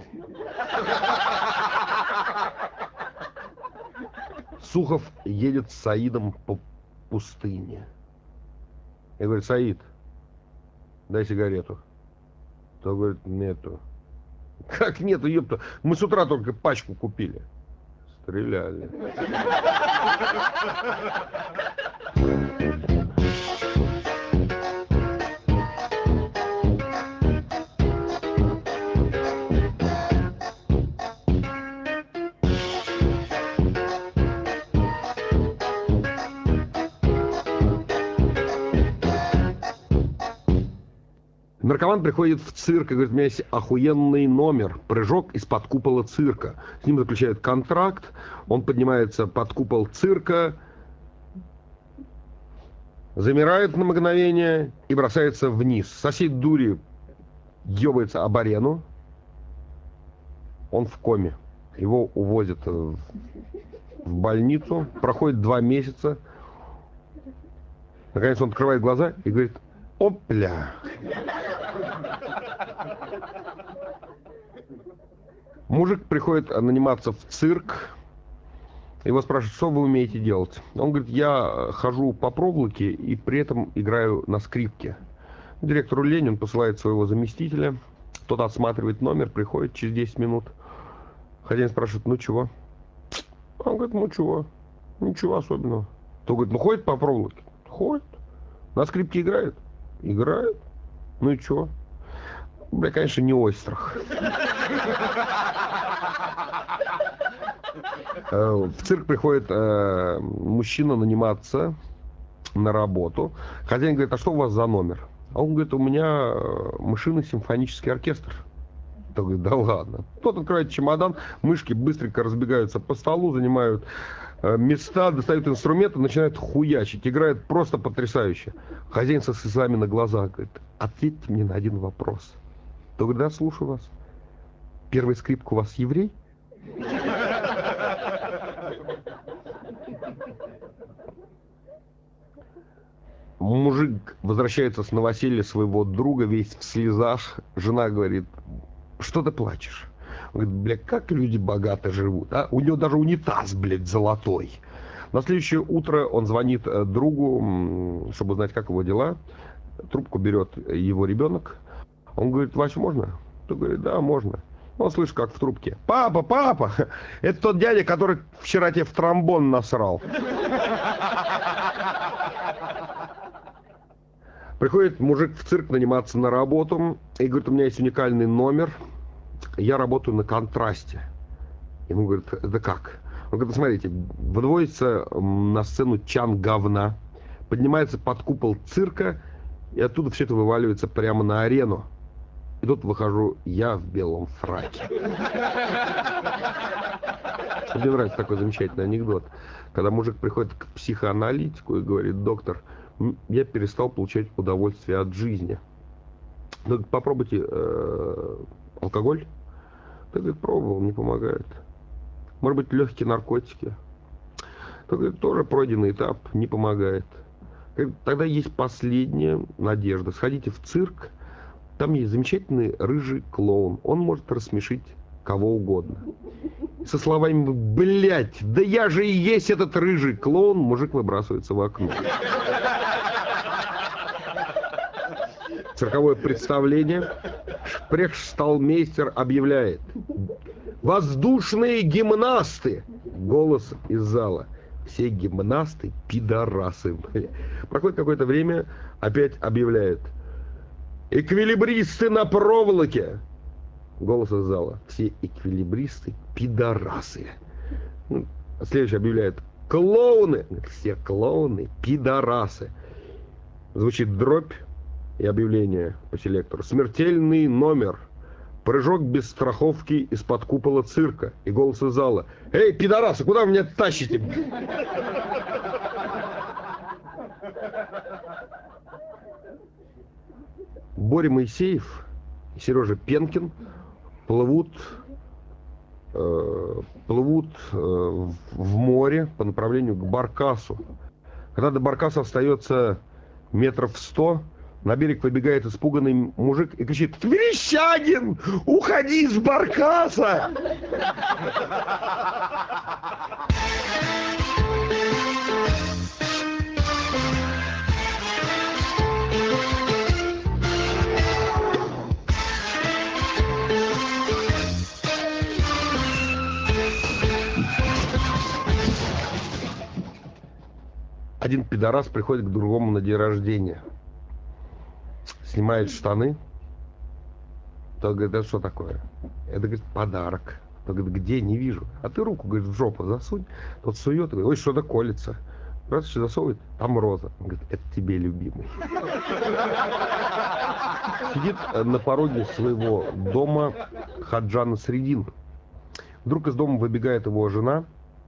Сухов едет с Саидом по пустыне. Я говорю, Саид, дай сигарету. Тот говорит, нету. Как нету, ёпта? Мы с утра только пачку купили. Стреляли. Наркоман приходит в цирк и говорит, у меня есть охуенный номер, прыжок из-под купола цирка. С ним заключают контракт, он поднимается под купол цирка, замирает на мгновение и бросается вниз. Сосед дури ебается об арену, он в коме. Его увозят в больницу, проходит 2 месяца. Наконец он открывает глаза и говорит, опля. Мужик приходит наниматься в цирк. Его спрашивают, что вы умеете делать? Он говорит, я хожу по проволоке и при этом играю на скрипке. Директору Ленин посылает своего заместителя. Тот осматривает номер, приходит через 10 минут. Хозяин спрашивает, ну чего? Он говорит, ну чего? Ничего особенного. Тот говорит, ну ходит по проволоке? Ходит. На скрипке играет? Играет. Ну и чего? Бля, конечно, не острых. В цирк приходит мужчина наниматься на работу. Хозяин говорит, а что у вас за номер? А он говорит, у меня мышиный симфонический оркестр. Тот говорит, да ладно. Тот открывает чемодан, мышки быстренько разбегаются по столу, занимают места, достают инструменты, начинают хуячить. Играет просто потрясающе. Хозяин со слезами на глазах говорит, ответьте мне на один вопрос. Тот говорит, да, слушаю вас. Первая скрипка у вас еврей? Мужик возвращается с новоселья своего друга, весь в слезах. Жена говорит, что ты плачешь? Он говорит, бля, как люди богато живут, а? У него даже унитаз, блядь, золотой. На следующее утро он звонит другу, чтобы узнать, как его дела. Трубку берет его ребенок. Он говорит, Вася, можно? Тот говорит, да, можно. Он слышит, как в трубке. Папа, папа, это тот дядя, который вчера тебе в тромбон насрал. Приходит мужик в цирк наниматься на работу и говорит, у меня есть уникальный номер, я работаю на контрасте. Ему говорят, это как? Он говорит, смотрите, выводится на сцену чан говна, поднимается под купол цирка И оттуда все это вываливается прямо на арену. И тут выхожу я в белом фраке. Мне нравится такой замечательный анекдот. Когда мужик приходит к психоаналитику и говорит: доктор, я перестал получать удовольствие от жизни. Ну, попробуйте алкоголь. Ты, говорит, пробовал, не помогает. Может быть, легкие наркотики. Ты, говорит, тоже пройденный этап, не помогает. Тогда есть последняя надежда. Сходите в цирк. Там есть замечательный рыжий клоун. Он может рассмешить кого угодно. Со словами: блять, да я же и есть этот рыжий клоун, мужик выбрасывается в окно. Цирковое представление. Шпрехшталмейстер объявляет: воздушные гимнасты! Голос из зала: все гимнасты пидорасы. Проходит какое-то время, опять объявляет: эквилибристы на проволоке! Голос из зала: все эквилибристы пидорасы. Следующий объявляет: клоуны! Все клоуны пидорасы. Звучит дробь и объявление по селектору: смертельный номер. Прыжок без страховки из-под купола цирка. И голос из зала: эй, пидорасы, куда вы меня тащите? Боря Моисеев и Сережа Пенкин плывут в море по направлению к баркасу. Когда до баркаса остается метров 100, на берег выбегает испуганный мужик и кричит: Верещагин, уходи из баркаса! Один пидорас приходит к другому на день рождения. Снимает штаны. Тот говорит: это что такое? Это, говорит, подарок. Тот говорит: где? Не вижу. А ты руку, говорит, в жопу засунь. Тот сует, говорит: ой, что-то колется. Раз что засовывает, там роза. Он говорит: это тебе, любимый. Сидит на пороге своего дома Хаджа Насреддин. Вдруг из дома выбегает его жена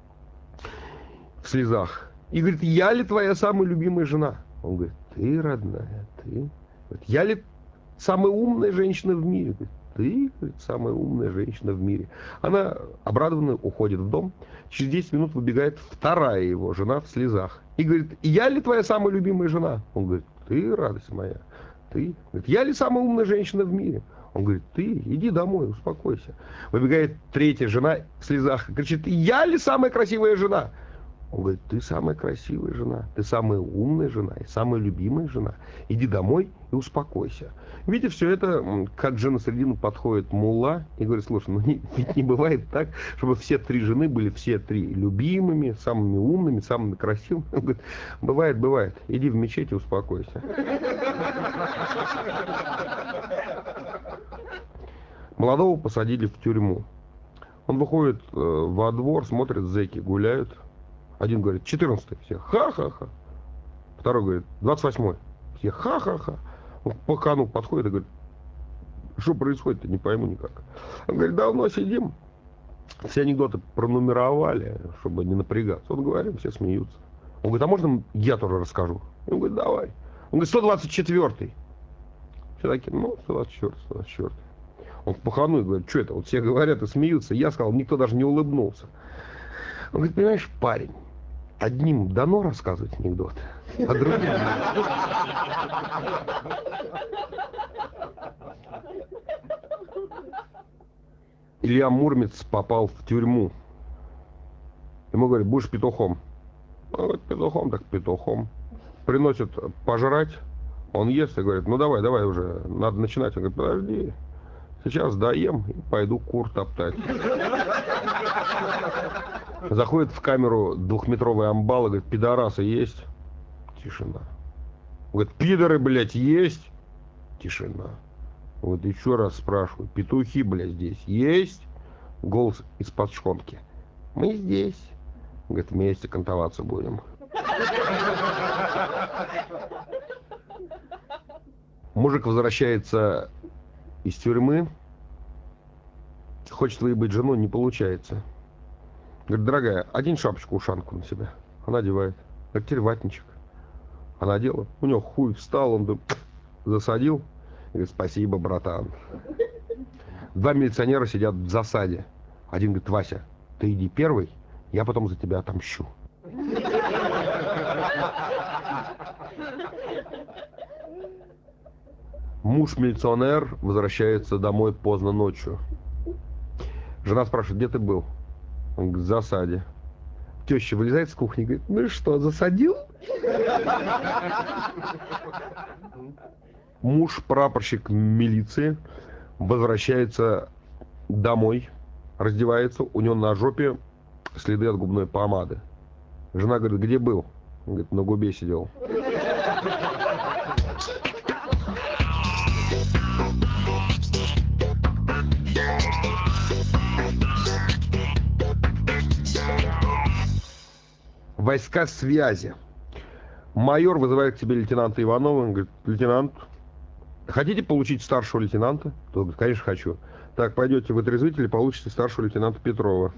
в слезах и говорит: я ли твоя самая любимая жена? Он говорит: ты, родная, ты. Говорит: я ли самая умная женщина в мире? Говорит: ты, говорит, самая умная женщина в мире. Она обрадованно уходит в дом. Через 10 минут выбегает вторая его жена в слезах и говорит: я ли твоя самая любимая жена? Он говорит: ты, радость моя, ты. Говорит: я ли самая умная женщина в мире? Он говорит: ты, иди домой, успокойся. Выбегает третья жена в слезах и кричит: я ли самая красивая жена? Он говорит: ты самая красивая жена, ты самая умная жена и самая любимая жена. Иди домой и успокойся. Видя все это, как же Насреддину подходит мулла и говорит: слушай, ну ведь не бывает так, чтобы все три жены были все три любимыми, самыми умными, самыми красивыми. Он говорит: бывает, бывает. Иди в мечеть и успокойся. Молодого посадили в тюрьму. Он выходит во двор, смотрит, зэки гуляют. Один говорит: 14-й. Все: ха-ха-ха. Второй говорит: 28-й. Все: ха-ха-ха. Он по кону подходит и говорит: что происходит-то, не пойму никак. Он говорит: давно сидим. Все анекдоты пронумеровали, чтобы не напрягаться. Он говорит, все смеются. Он говорит: а можно я тоже расскажу? Он говорит: давай. Он говорит: 124-й. Все такие: ну, 124-й, 124-й. Он по хану и говорит: что это? Вот все говорят и смеются. Я сказал, никто даже не улыбнулся. Он говорит: понимаешь, парень, одним дано рассказывать анекдоты, а другим... Илья Муромец попал в тюрьму. Ему говорят: будешь петухом. Он говорит: петухом так петухом. Приносят пожрать, он ест и говорит: ну давай, давай уже, надо начинать. Он говорит: подожди, сейчас доем и пойду кур топтать. Заходит в камеру двухметровый амбал и говорит: пидорасы есть? Тишина. Он говорит: пидоры, блядь, есть? Тишина. Вот еще раз спрашиваю: петухи, блядь, здесь есть? Голос из-под шконки: мы здесь. Он говорит: вместе кантоваться будем. Мужик возвращается из тюрьмы, хочет выебать жену, не получается. Говорит, дорогая, одень шапочку-ушанку на себя. Она одевает. Говорит, теперь ватничек. Она одела. У него хуй встал, он засадил. Говорит, спасибо, братан. Два милиционера сидят в засаде. Один говорит, Вася, ты иди первый, я потом за тебя отомщу. Муж-милиционер возвращается домой поздно ночью. Жена спрашивает, где ты был? Он говорит, в засаде. Теща вылезает с кухни и говорит, ну и что, засадил? Муж-прапорщик милиции возвращается домой, раздевается, у него на жопе следы от губной помады. Жена говорит, где был? Он говорит, на губе сидел. Войска связи. Майор вызывает к себе лейтенанта Иванова. Он говорит, лейтенант, хотите получить старшего лейтенанта? Тот говорит, конечно, хочу. Так, пойдете в отрезвитель и получите старшего лейтенанта Петрова.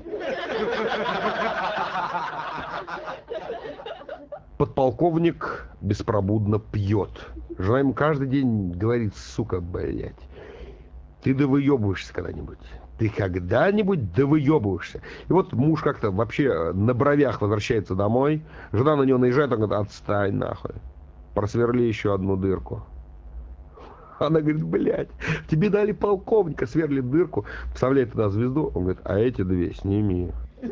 Подполковник беспробудно пьет. Жена ему каждый день говорит, сука, блядь, ты довыебываешься когда-нибудь. Ты когда-нибудь довыебываешься. И вот муж как-то вообще на бровях возвращается домой. Жена на него наезжает, он говорит, отстань нахуй. Просверли еще одну дырку. Она говорит, блядь, тебе дали полковника, сверлит дырку, вставляет туда звезду. Он говорит, а эти две сними.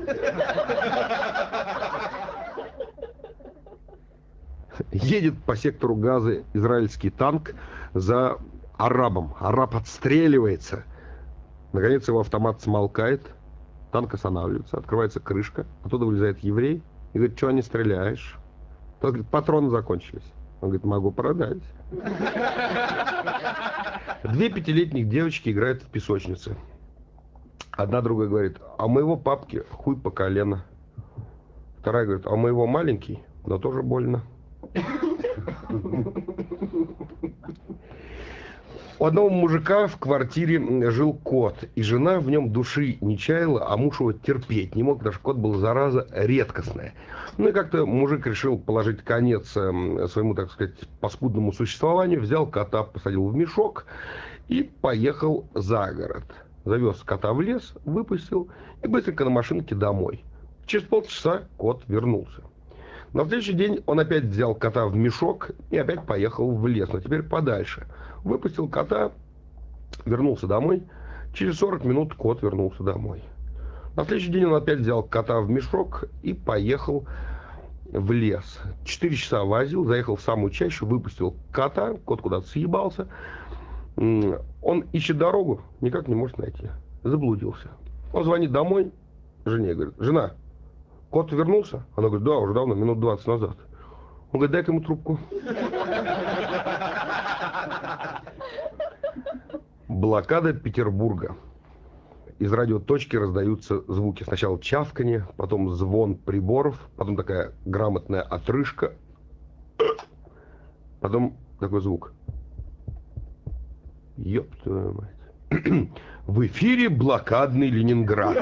Едет по сектору Газы израильский танк за арабом. Араб отстреливается. Наконец его автомат смолкает. Танк останавливается. Открывается крышка. Оттуда вылезает еврей. И говорит, что не стреляешь? Тот говорит, патроны закончились. Он говорит, могу продать. Две пятилетних девочки играют в песочнице. Одна другая говорит, а у моего папки хуй по колено. Вторая говорит, а у моего маленький, но тоже больно. У одного мужика в квартире жил кот, и жена в нем души не чаяла, а муж его терпеть не мог, даже кот был, зараза, редкостная. Ну и как-то мужик решил положить конец своему, так сказать, паскудному существованию, взял кота, посадил в мешок и поехал за город. Завез кота в лес, выпустил и быстренько на машинке домой. Через полчаса кот вернулся. На следующий день он опять взял кота в мешок и опять поехал в лес, но теперь подальше. Выпустил кота, вернулся домой. Через 40 минут кот вернулся домой. На следующий день он опять взял кота в мешок и поехал в лес. 4 часа возил, заехал в самую чащу, выпустил кота, кот куда-то съебался. Он ищет дорогу, никак не может найти. Заблудился. Он звонит домой жене, говорит, жена, кот вернулся? Она говорит, да, уже давно, минут 20 назад. Он говорит, дай-ка ему трубку. Блокада Петербурга. Из радиоточки раздаются звуки. Сначала чавканье, потом звон приборов, потом такая грамотная отрыжка, потом такой звук. Ёб твою мать. В эфире блокадный Ленинград.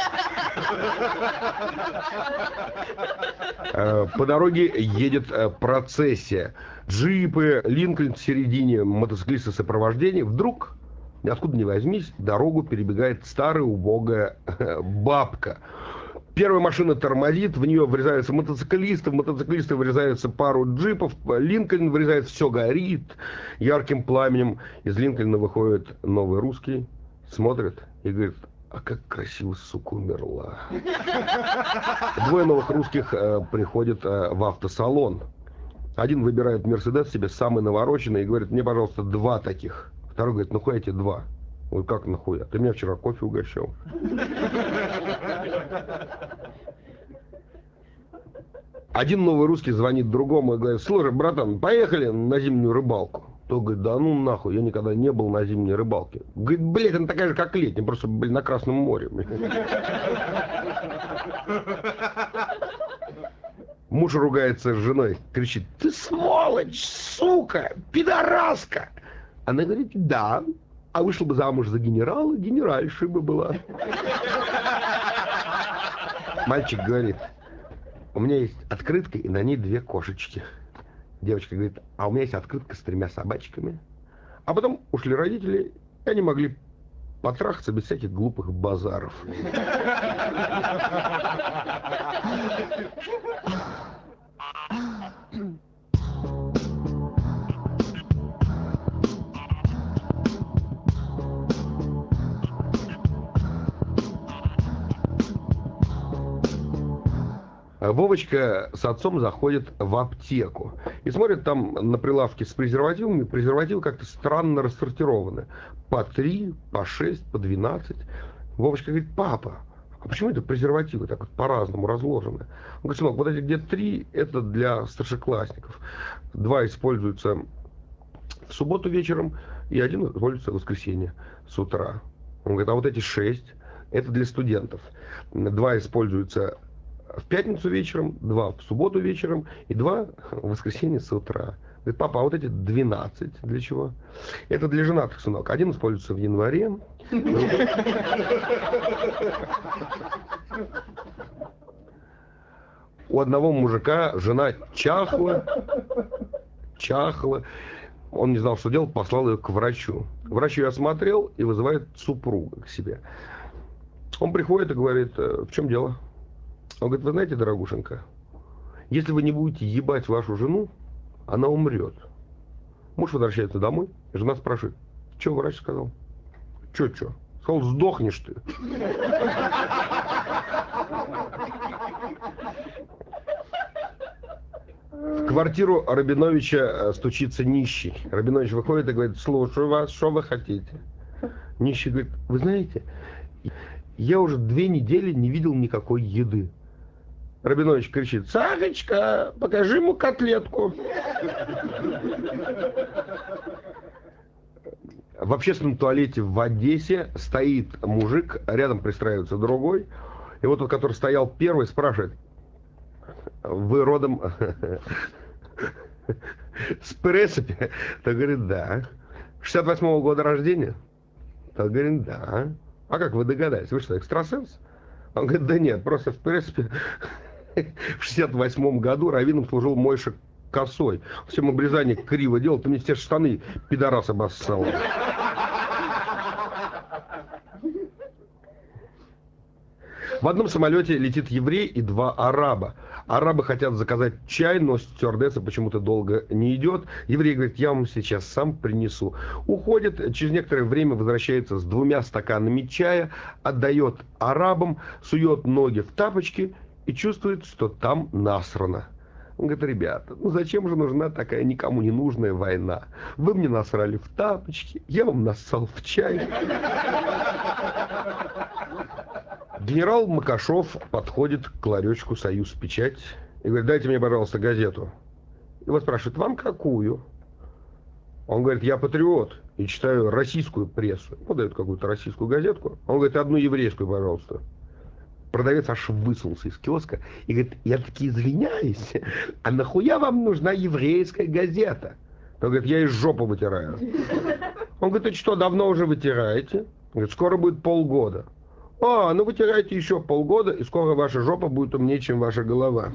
По дороге едет процессия. Джипы, Линкольн в середине, мотоциклисты сопровождения. Вдруг, откуда ни возьмись, дорогу перебегает старая убогая бабка. Первая машина тормозит, в нее врезаются мотоциклисты, в мотоциклисты врезаются пару джипов, Линкольн врезается, все горит ярким пламенем. Из Линкольна выходит новый русский, смотрит и говорит, а как красиво, сука, умерла. Двое новых русских приходят в автосалон. Один выбирает Мерседес себе, самый навороченный, и говорит, мне, пожалуйста, 2 таких. Второй говорит, нахуя тебе 2? Ой, как нахуя? Ты меня вчера кофе угощал. Один новый русский звонит другому и говорит, слушай, братан, поехали на зимнюю рыбалку. Тот говорит, да ну нахуй, я никогда не был на зимней рыбалке. Говорит, блядь, она такая же, как летняя, просто, блин, на Красном море. Муж ругается с женой, кричит, ты сволочь, сука, пидораска. Она говорит, да. А вышла бы замуж за генерала, генеральшей бы была. Мальчик говорит, у меня есть открытка, и на ней 2 кошечки. Девочка говорит, а у меня есть открытка с 3 собачками. А потом ушли родители, и они могли потрахаться без всяких глупых базаров. Вовочка с отцом заходит в аптеку и смотрит там на прилавке с презервативами. Презервативы как-то странно рассортированы. По 3, по 6, по 12. Вовочка говорит, папа, а почему это презервативы так вот по-разному разложены? Он говорит, сынок, вот эти где 3, это для старшеклассников. 2 используются в субботу вечером, и 1 используется в воскресенье с утра. Он говорит, а вот эти 6, это для студентов. 2 используются в пятницу вечером, 2 в субботу вечером и 2 в воскресенье с утра. Говорит, папа, а вот эти 12 для чего? Это для женатых, сынок. 1 используется в январе. У одного мужика жена чахла. Он не знал, что делать, послал ее к врачу. Врач ее осмотрел и вызывает супруга к себе. Он приходит и говорит, в чем дело? Он говорит, вы знаете, дорогушенька, если вы не будете ебать вашу жену, она умрет. Муж возвращается домой, и жена спрашивает, что врач сказал? Че? Сказал, сдохнешь ты. В квартиру Рабиновича стучится нищий. Рабинович выходит и говорит, слушаю вас, что вы хотите? Нищий говорит, вы знаете, я уже 2 недели не видел никакой еды. Рабинович кричит, Сашечка, покажи ему котлетку. В общественном туалете в Одессе стоит мужик, рядом пристраивается другой. И вот тот, который стоял первый, спрашивает, вы родом с Пресопи? Тот говорит, да. 68-го года рождения? Тот говорит, да. А как вы догадались? Вы что, экстрасенс? Он говорит, да нет, просто в Пресопи в 68 году раввином служил Мойша Косой. Всем обрезание криво делал, ты мне все штаны, пидорас, обоссал. В одном самолете летит еврей и 2 араба. Арабы хотят заказать чай, но стюардесса почему-то долго не идет. Еврей говорит, я вам сейчас сам принесу. Уходит, через некоторое время возвращается с 2 стаканами чая, отдает арабам, сует ноги в тапочки и чувствует, что там насрано. Он говорит, ребята, ну зачем же нужна такая никому не нужная война? Вы мне насрали в тапочки, я вам нассал в чай. Генерал Макашов подходит к ларечку «Союз Печать» и говорит, дайте мне, пожалуйста, газету. Его спрашивают, вам какую? Он говорит, я патриот и читаю российскую прессу. Ему дают какую-то российскую газетку. Он говорит, 1 еврейскую, пожалуйста. Продавец аж высунулся из киоска и говорит, я таки извиняюсь, а нахуя вам нужна еврейская газета? Он говорит, я из жопы вытираю. Он говорит, что, давно уже вытираете? Он говорит, скоро будет полгода. А, ну вытирайте еще полгода, и скоро ваша жопа будет умнее, чем ваша голова.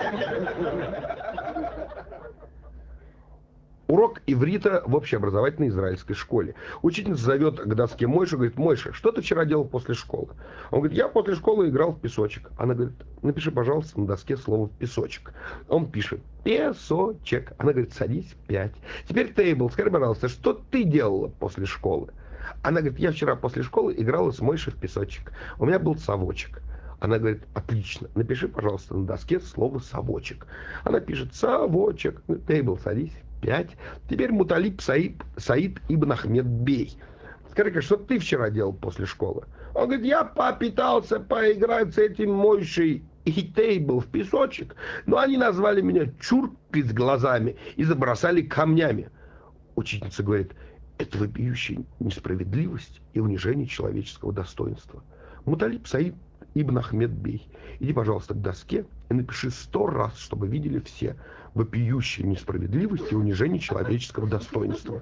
Урок иврита в общеобразовательной израильской школе. Учительница зовет к доске Мойшу, говорит, Мойша, что ты вчера делал после школы? Он говорит, я после школы играл в песочек. Она говорит, напиши, пожалуйста, на доске слово песочек. Он пишет, песочек. Она говорит, садись, 5. Теперь тейбл, скажи, пожалуйста, что ты делала после школы? Она говорит, я вчера после школы играла с Мойшей в песочек. У меня был совочек. Она говорит, отлично, напиши, пожалуйста, на доске слово совочек. Она пишет, совочек. Тейбл, садись. 5. Теперь Муталиб Саид ибн Ахмед Бей. Скажи-ка, что ты вчера делал после школы? Он говорит, я попытался поиграть с этим Мойшей и Тейбл в песочек, но они назвали меня чуркой с глазами и забросали камнями. Учительница говорит, это вопиющая несправедливость и унижение человеческого достоинства. Муталиб Саид ибн Ахмед Бей. Иди, пожалуйста, к доске и напиши 100 раз, чтобы видели все вопиющие несправедливость и унижение человеческого достоинства.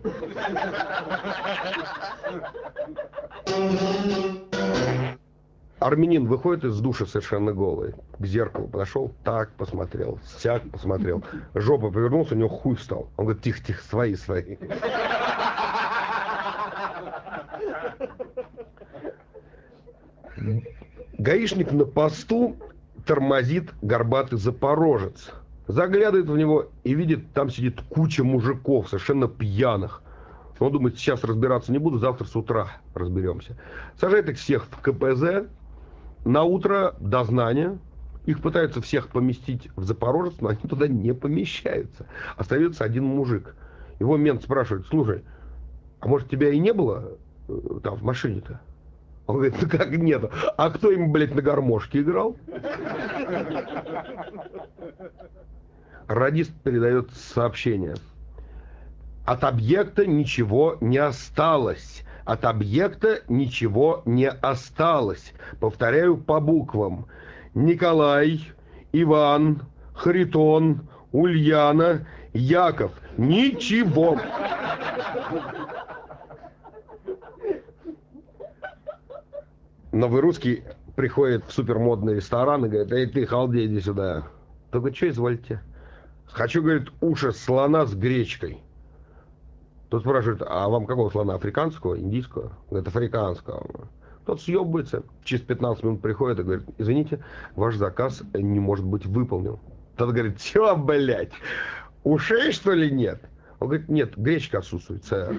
Армянин выходит из душа совершенно голый, к зеркалу подошел, так посмотрел, сяк посмотрел, жопа повернулся, у него хуй встал. Он говорит, тихо, свои. Гаишник на посту тормозит горбатый запорожец. Заглядывает в него и видит, там сидит куча мужиков, совершенно пьяных. Он думает, сейчас разбираться не буду, завтра с утра разберемся. Сажает их всех в КПЗ. На утро дознание. Их пытаются всех поместить в Запорожец, но они туда не помещаются. Остается один мужик. Его мент спрашивает, слушай, а может тебя и не было там в машине-то? Он говорит, ну как нету? А кто им, блядь, на гармошке играл? Радист передает сообщение. От объекта ничего не осталось. От объекта ничего не осталось. Повторяю по буквам. Николай, Иван, Харитон, Ульяна, Яков. Ничего. Новый русский приходит в супермодный ресторан и говорит, эй ты, халдей, иди сюда. Только что извольте? Хочу, говорит, уши слона с гречкой. Тот спрашивает, а вам какого слона? Африканского, индийского? Говорит, африканского. Тот съебывается, через 15 минут приходит и говорит, извините, ваш заказ не может быть выполнен. Тот говорит, чё, блядь, ушей что ли нет? Он говорит, нет, гречка отсутствует, сэр.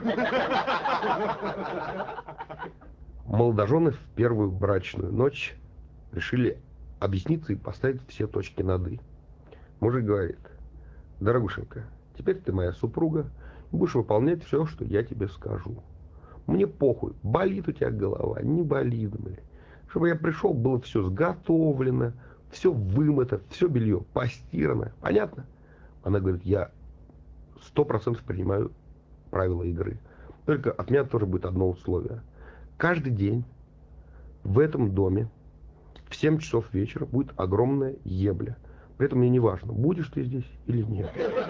Молодожены в первую брачную ночь решили объясниться и поставить все точки над «и». Мужик говорит, дорогушенька, теперь ты моя супруга, и будешь выполнять все, что я тебе скажу. Мне похуй, болит у тебя голова, не болит, блядь. Чтобы я пришел, было все сготовлено, все вымыто, все белье постирано. Понятно? Она говорит, я 100% принимаю правила игры. Только от меня тоже будет одно условие. Каждый день в этом доме в 7 часов вечера будет огромная ебля. При этом мне не важно, будешь ты здесь или нет.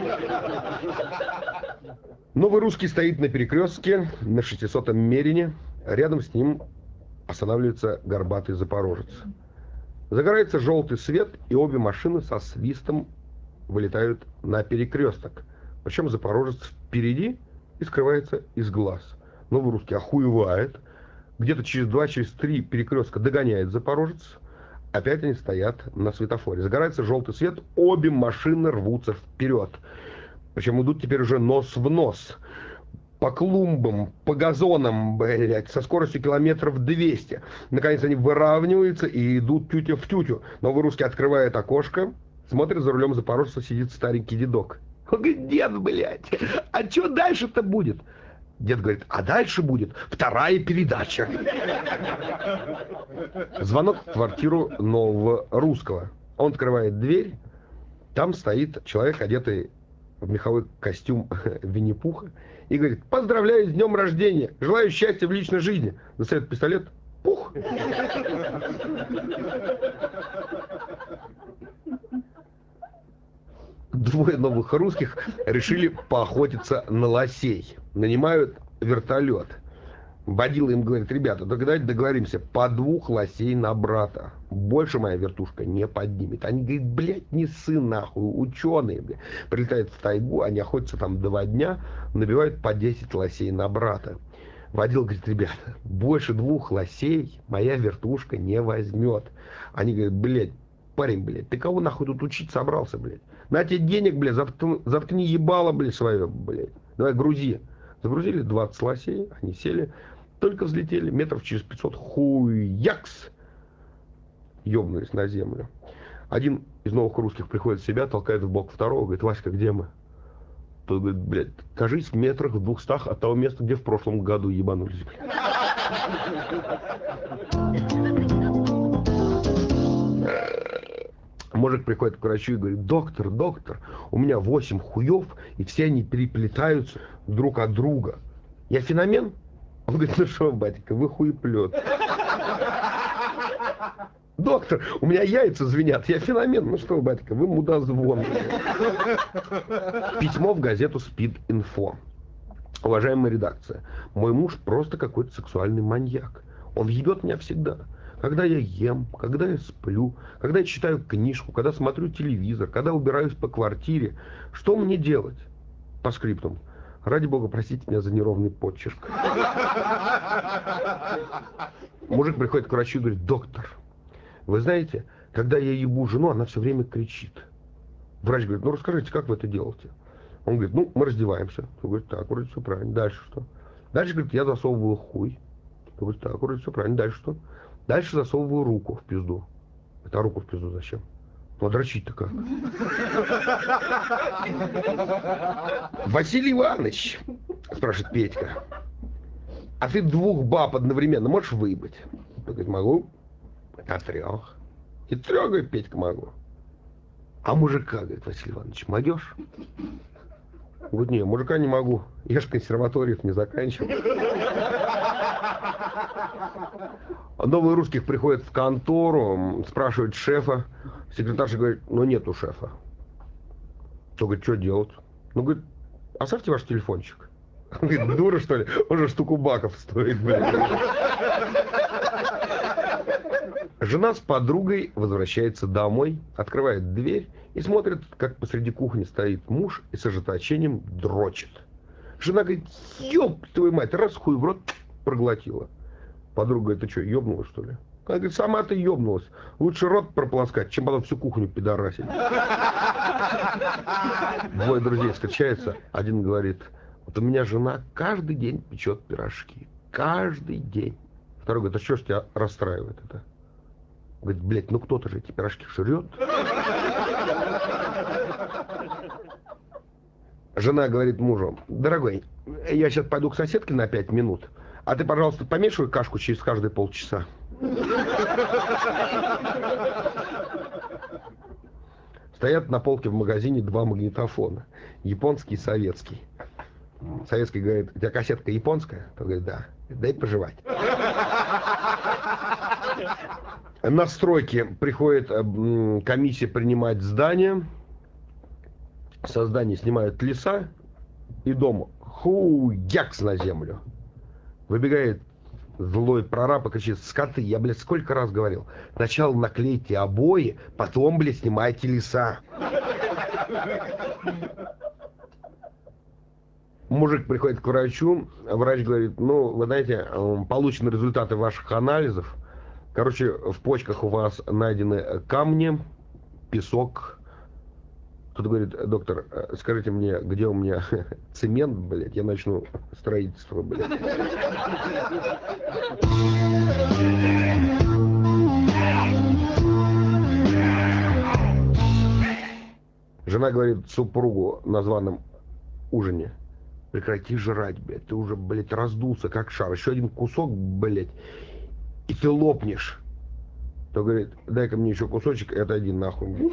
Новый русский стоит на перекрестке на 600-м Мерине. Рядом с ним останавливается горбатый запорожец. Загорается желтый свет, и обе машины со свистом вылетают на перекресток. Причем запорожец впереди и скрывается из глаз. Новый русский охуевает. Где-то через 2, через 3 перекрестка догоняет запорожец. Опять они стоят на светофоре. Загорается желтый свет, обе машины рвутся вперед. Причем идут теперь уже нос в нос. По клумбам, по газонам, блядь, со скоростью километров 200. Наконец они выравниваются и идут тютя в тютю. Новый русский открывает окошко, смотрит, за рулем запорожца сидит старенький дедок. Он говорит, дед, блядь, а что дальше-то будет? Дед говорит, а дальше будет 2-я передача. Звонок в квартиру нового русского. Он открывает дверь. Там стоит человек, одетый в меховой костюм Винни-Пуха. И говорит, поздравляю с днем рождения. Желаю счастья в личной жизни. Достает пистолет. Пух. Двое новых русских решили поохотиться на лосей. Нанимают вертолет. Водила им говорит, ребята, только давайте договоримся, по 2 лосей на брата. Больше моя вертушка не поднимет. Они говорят, блядь, не ссы нахуй, ученые, блядь. Прилетают в тайгу, они охотятся там 2 дня, набивают по 10 лосей на брата. Водил говорит, ребята, больше 2 лосей моя вертушка не возьмет. Они говорят, блядь, парень, блядь, ты кого нахуй тут учить собрался, блядь? На тебе денег, блядь, заткни ебало, блядь, свое, блядь. Давай грузи. Загрузили 20 лосей, они сели, только взлетели, метров через 500, хуякс, ёбнулись на землю. Один из новых русских приходит в себя, толкает в бок второго, говорит, Васька, где мы? Тот говорит, блядь, кажись, в метрах в 200 от того места, где в прошлом году ебанулись. Мужик приходит к врачу и говорит, доктор, у меня 8 хуев, и все они переплетаются друг от друга. Я феномен? Он говорит, ну что, батенька, вы хуеплет. Доктор, у меня яйца звенят, я феномен. Ну что, батька, вы мудозвон. Письмо в газету «Спид-инфо». Уважаемая редакция, мой муж просто какой-то сексуальный маньяк. Он ебет меня всегда. Когда я ем, когда я сплю, когда я читаю книжку, когда смотрю телевизор, когда убираюсь по квартире. Что мне делать? По скриптум. Ради бога, простите меня за неровный почерк. Мужик приходит к врачу и говорит: доктор, вы знаете, когда я ебу жену, она все время кричит. Врач говорит: ну расскажите, как вы это делаете? Он говорит: ну, мы раздеваемся. Он говорит: так, вроде все правильно. Дальше что? Дальше, говорит, я засовываю хуй. Он говорит: так, вроде все правильно. Дальше что? Дальше засовываю руку в пизду. Это руку в пизду зачем? Ну, а дрочить-то как? Василий Иванович, спрашивает Петька, а ты двух баб одновременно можешь выебать? Он говорит: могу. А трех? И трех, говорит, Петька, могу. А мужика, говорит Василий Иванович, могешь? Он говорит: не, мужика не могу. Я же консерваториев не заканчивал. Новый русских приходит в контору, спрашивает шефа. Секретарша говорит: ну нету шефа. Он говорит: что делать? Ну, говорит: оставьте ваш телефончик. Он говорит: дура, что ли? Он же штуку баков стоит, блин. Жена с подругой возвращается домой, открывает дверь и смотрит, как посреди кухни стоит муж и с ожесточением дрочит. Жена говорит: ёб твою мать, раз хуй в рот проглотила. Подруга говорит: ты что, ёбнулась, что ли? Она говорит: сама ты ёбнулась. Лучше рот прополоскать, чем потом всю кухню пидорасить. Двое друзей встречаются. Один говорит: вот у меня жена каждый день печет пирожки. Каждый день. Второй говорит: а что ж тебя расстраивает это? Говорит: блядь, ну кто-то же эти пирожки жрет. Жена говорит мужу: дорогой, я сейчас пойду к соседке на 5 минут, а ты, пожалуйста, помешивай кашку через каждые полчаса. Стоят на полке в магазине два магнитофона. Японский и советский. Советский говорит: у тебя кассетка японская? Тот говорит: да. Дай пожевать. На стройке приходит комиссия принимать здание. Со здания снимают леса. И дом хуякс на землю. Выбегает злой прораб и кричит: скоты, я, блядь, сколько раз говорил. Сначала наклейте обои, потом, блядь, снимайте леса. Мужик приходит к врачу, врач говорит: ну, вы знаете, получены результаты ваших анализов. Короче, в почках у вас найдены камни, песок. Кто-то говорит: доктор, скажите мне, где у меня цемент, блядь, я начну строительство, блядь. Жена говорит супругу на званом ужине: прекрати жрать, блядь, ты уже, блядь, раздулся как шар. Еще один кусок, блядь, и ты лопнешь. То говорит: дай-ка мне еще кусочек и отойди нахуй.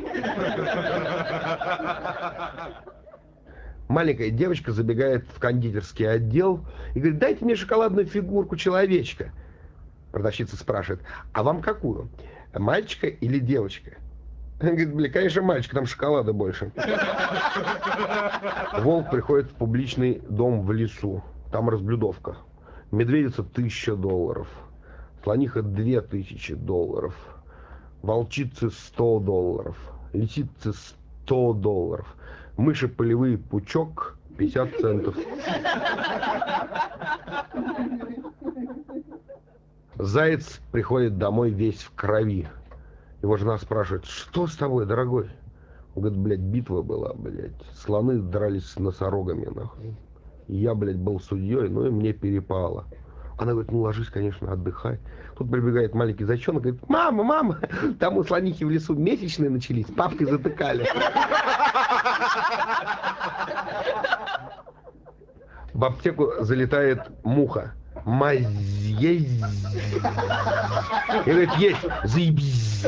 Маленькая девочка забегает в кондитерский отдел и говорит: дайте мне шоколадную фигурку человечка. Продавщица спрашивает: а вам какую? Мальчика или девочка? Он говорит: бля, конечно, мальчик, там шоколада больше. Волк приходит в публичный дом в лесу. Там разблюдовка. Медведица $1000. Слониха $2000. Волчицы $100. Лисицы $100. Мыши полевые пучок 50 центов. Заяц приходит домой весь в крови. Его жена спрашивает: что с тобой, дорогой? Он говорит: блядь, битва была, блядь. Слоны дрались с носорогами, нахуй. И я, блядь, был судьей, ну и мне перепало. Она говорит: ну ложись, конечно, отдыхай. Тут прибегает маленький зайчонок и говорит: мама, мама, там у слонихи в лесу месячные начались, папкой затыкали. В аптеку залетает муха. Мазь есть. И говорит: есть. Заебись.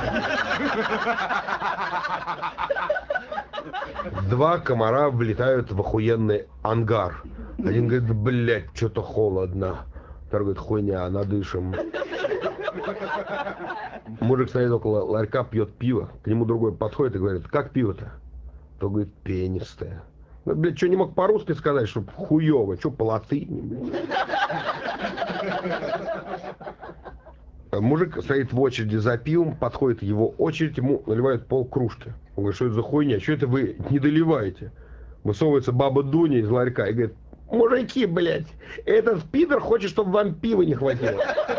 Два комара влетают в охуенный ангар. Один говорит: блядь, что-то холодно. Второй говорит: хуйня, надышим. Мужик стоит около ларька, пьет пиво. К нему другой подходит и говорит: как пиво-то? То говорит: пенистое. Ну, блядь, что не мог по-русски сказать, что хуёво, что по латыни, блядь. Мужик стоит в очереди за пивом, подходит его очередь, ему наливают полкружки. Он говорит: что это за хуйня, что это вы не доливаете? Высовывается баба Дуня из ларька и говорит: мужики, блядь, этот пидор хочет, чтобы вам пива не хватило.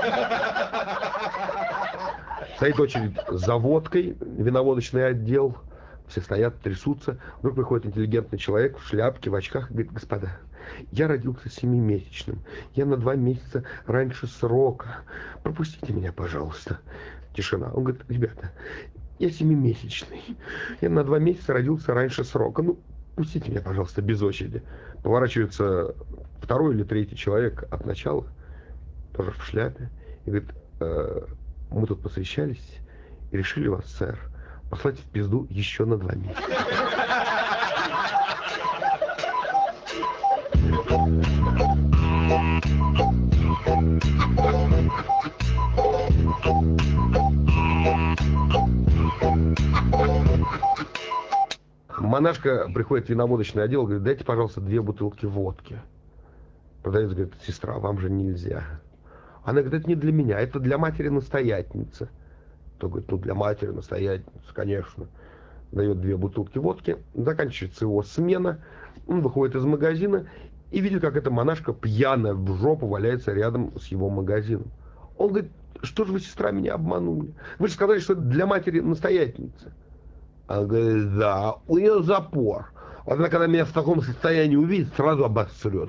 Стоит очередь за водкой, виноводочный отдел. Все стоят, трясутся. Вдруг приходит интеллигентный человек в шляпке, в очках и говорит: господа, я родился 7-месячным. Я на 2 месяца раньше срока. Пропустите меня, пожалуйста. Тишина. Он говорит: ребята, я 7-месячный. Я на 2 месяца родился раньше срока. Ну, пустите меня, пожалуйста, без очереди. Поворачивается второй или третий человек от начала, тоже в шляпе, и говорит: мы тут посвящались и решили вас, сэр, послать в пизду еще на 2 месяца. Монашка приходит в виноводочный отдел, говорит: дайте, пожалуйста, 2 бутылки водки. Продавец говорит: сестра, вам же нельзя. Она говорит: это не для меня, это для матери-настоятельницы. То говорит: ну для матери-настоятельницы, конечно. Дает 2 бутылки водки, заканчивается его смена, он выходит из магазина и видит, как эта монашка пьяная в жопу валяется рядом с его магазином. Он говорит: что же вы, сестра, меня обманули? Вы же сказали, что это для матери-настоятельницы. Она говорит: да, у нее запор. Вот она, когда меня в таком состоянии увидит, сразу обосрет.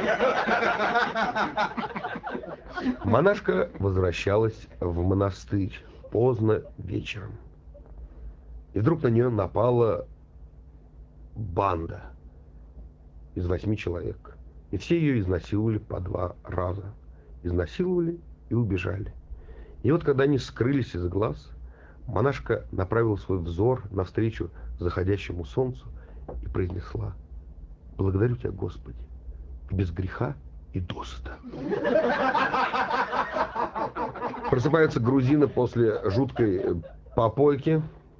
Монашка возвращалась в монастырь поздно вечером. И вдруг на нее напала банда из 8 человек. И все ее изнасиловали по 2 раза. Изнасиловали и убежали. И вот когда они скрылись из глаз, монашка направила свой взор навстречу заходящему солнцу и произнесла: благодарю тебя, Господи, без греха и досыта. Просыпаются грузины после жуткой попойки.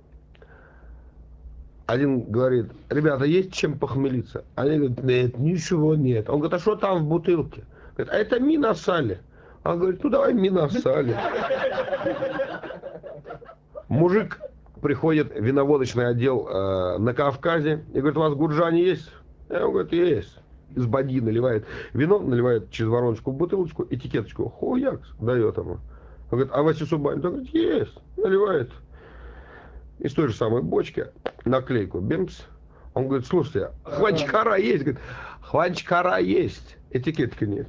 Один говорит: ребята, есть чем похмелиться? Они говорят: нет, ничего нет. Он говорит: а что там в бутылке? Говорит: а это мина сали. Он говорит: ну давай мина сали. Мужик приходит в виноводочный отдел на Кавказе и говорит: у вас гурджани есть? Он говорит: есть. Из бадьи наливает вино, наливает через вороночку в бутылочку, этикеточку хуякс дает ему. Он говорит: а Вася Субань? Он говорит: есть. Наливает из той же самой бочки наклейку бемс. Он говорит: слушайте, хванчкара есть? Говорит: хванчкара есть, этикетки нет.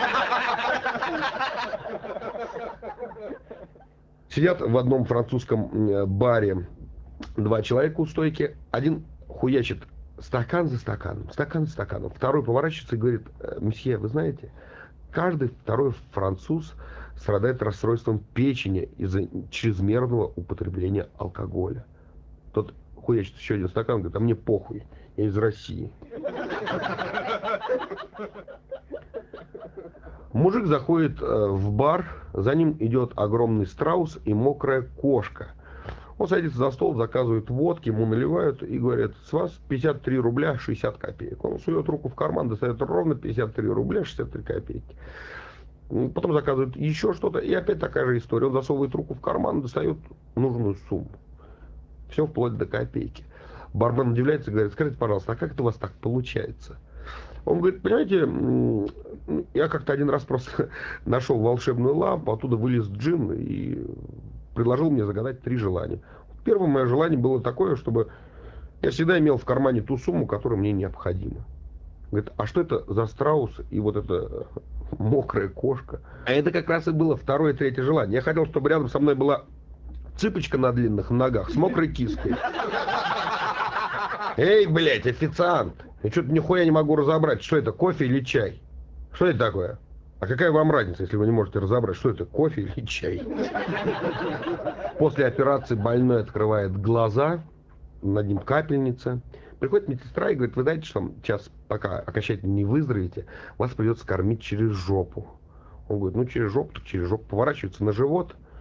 Сидят в одном французском баре 2 человека у стойки. Один хуячит стакан за стаканом, стакан за стаканом. Второй поворачивается и говорит: месье, вы знаете, каждый второй француз страдает расстройством печени из-за чрезмерного употребления алкоголя. Тот хуячит еще один стакан, говорит: а мне похуй, я из России. Мужик заходит в бар, за ним идет огромный страус и мокрая кошка. Он садится за стол, заказывает водки, ему наливают и говорят: с вас 53 рубля 60 копеек. Он сует руку в карман, достает ровно 53 рубля 63 копейки. Потом заказывает еще что-то, и опять такая же история. Он засовывает руку в карман, достает нужную сумму. Все вплоть до копейки. Бармен удивляется и говорит: скажите, пожалуйста, а как это у вас так получается? Он говорит: понимаете, я как-то один раз просто нашел волшебную лампу, оттуда вылез джин и предложил мне загадать 3 желания. Первое мое желание было такое, чтобы я всегда имел в кармане ту сумму, которая мне необходима. Говорит: а что это за страус и вот эта мокрая кошка? А это как раз и было 2-е и 3-е желание. Я хотел, чтобы рядом со мной была цыпочка на длинных ногах с мокрой киской. Эй, блядь, официант! Я что-то нихуя не могу разобрать, что это, кофе или чай? Что это такое? А какая вам разница, если вы не можете разобрать, что это, кофе или чай? После операции больной открывает глаза, над ним капельница. Приходит медсестра и говорит: вы знаете, что сейчас, пока окончательно не выздоровеете, вас придется кормить через жопу. Он говорит: ну через жопу, так через жопу. Поворачивается на живот,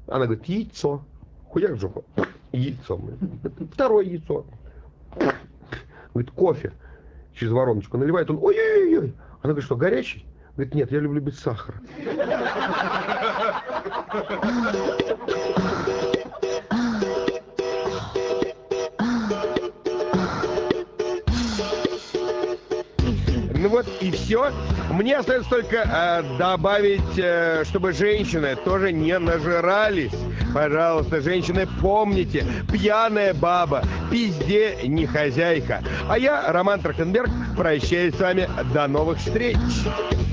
Она говорит, яйцо. Хуяк в жопу. Яйцо. Второе яйцо. Говорит, кофе. Через вороночку наливает, он, ой-ой-ой. Она говорит, что, горячий? Говорит, нет, я люблю без сахара. Ну вот и все. Мне остается только добавить, чтобы женщины тоже не нажирались. Пожалуйста, женщины, помните, пьяная баба, пизде не хозяйка. А я, Роман Трахтенберг, прощаюсь с вами. До новых встреч.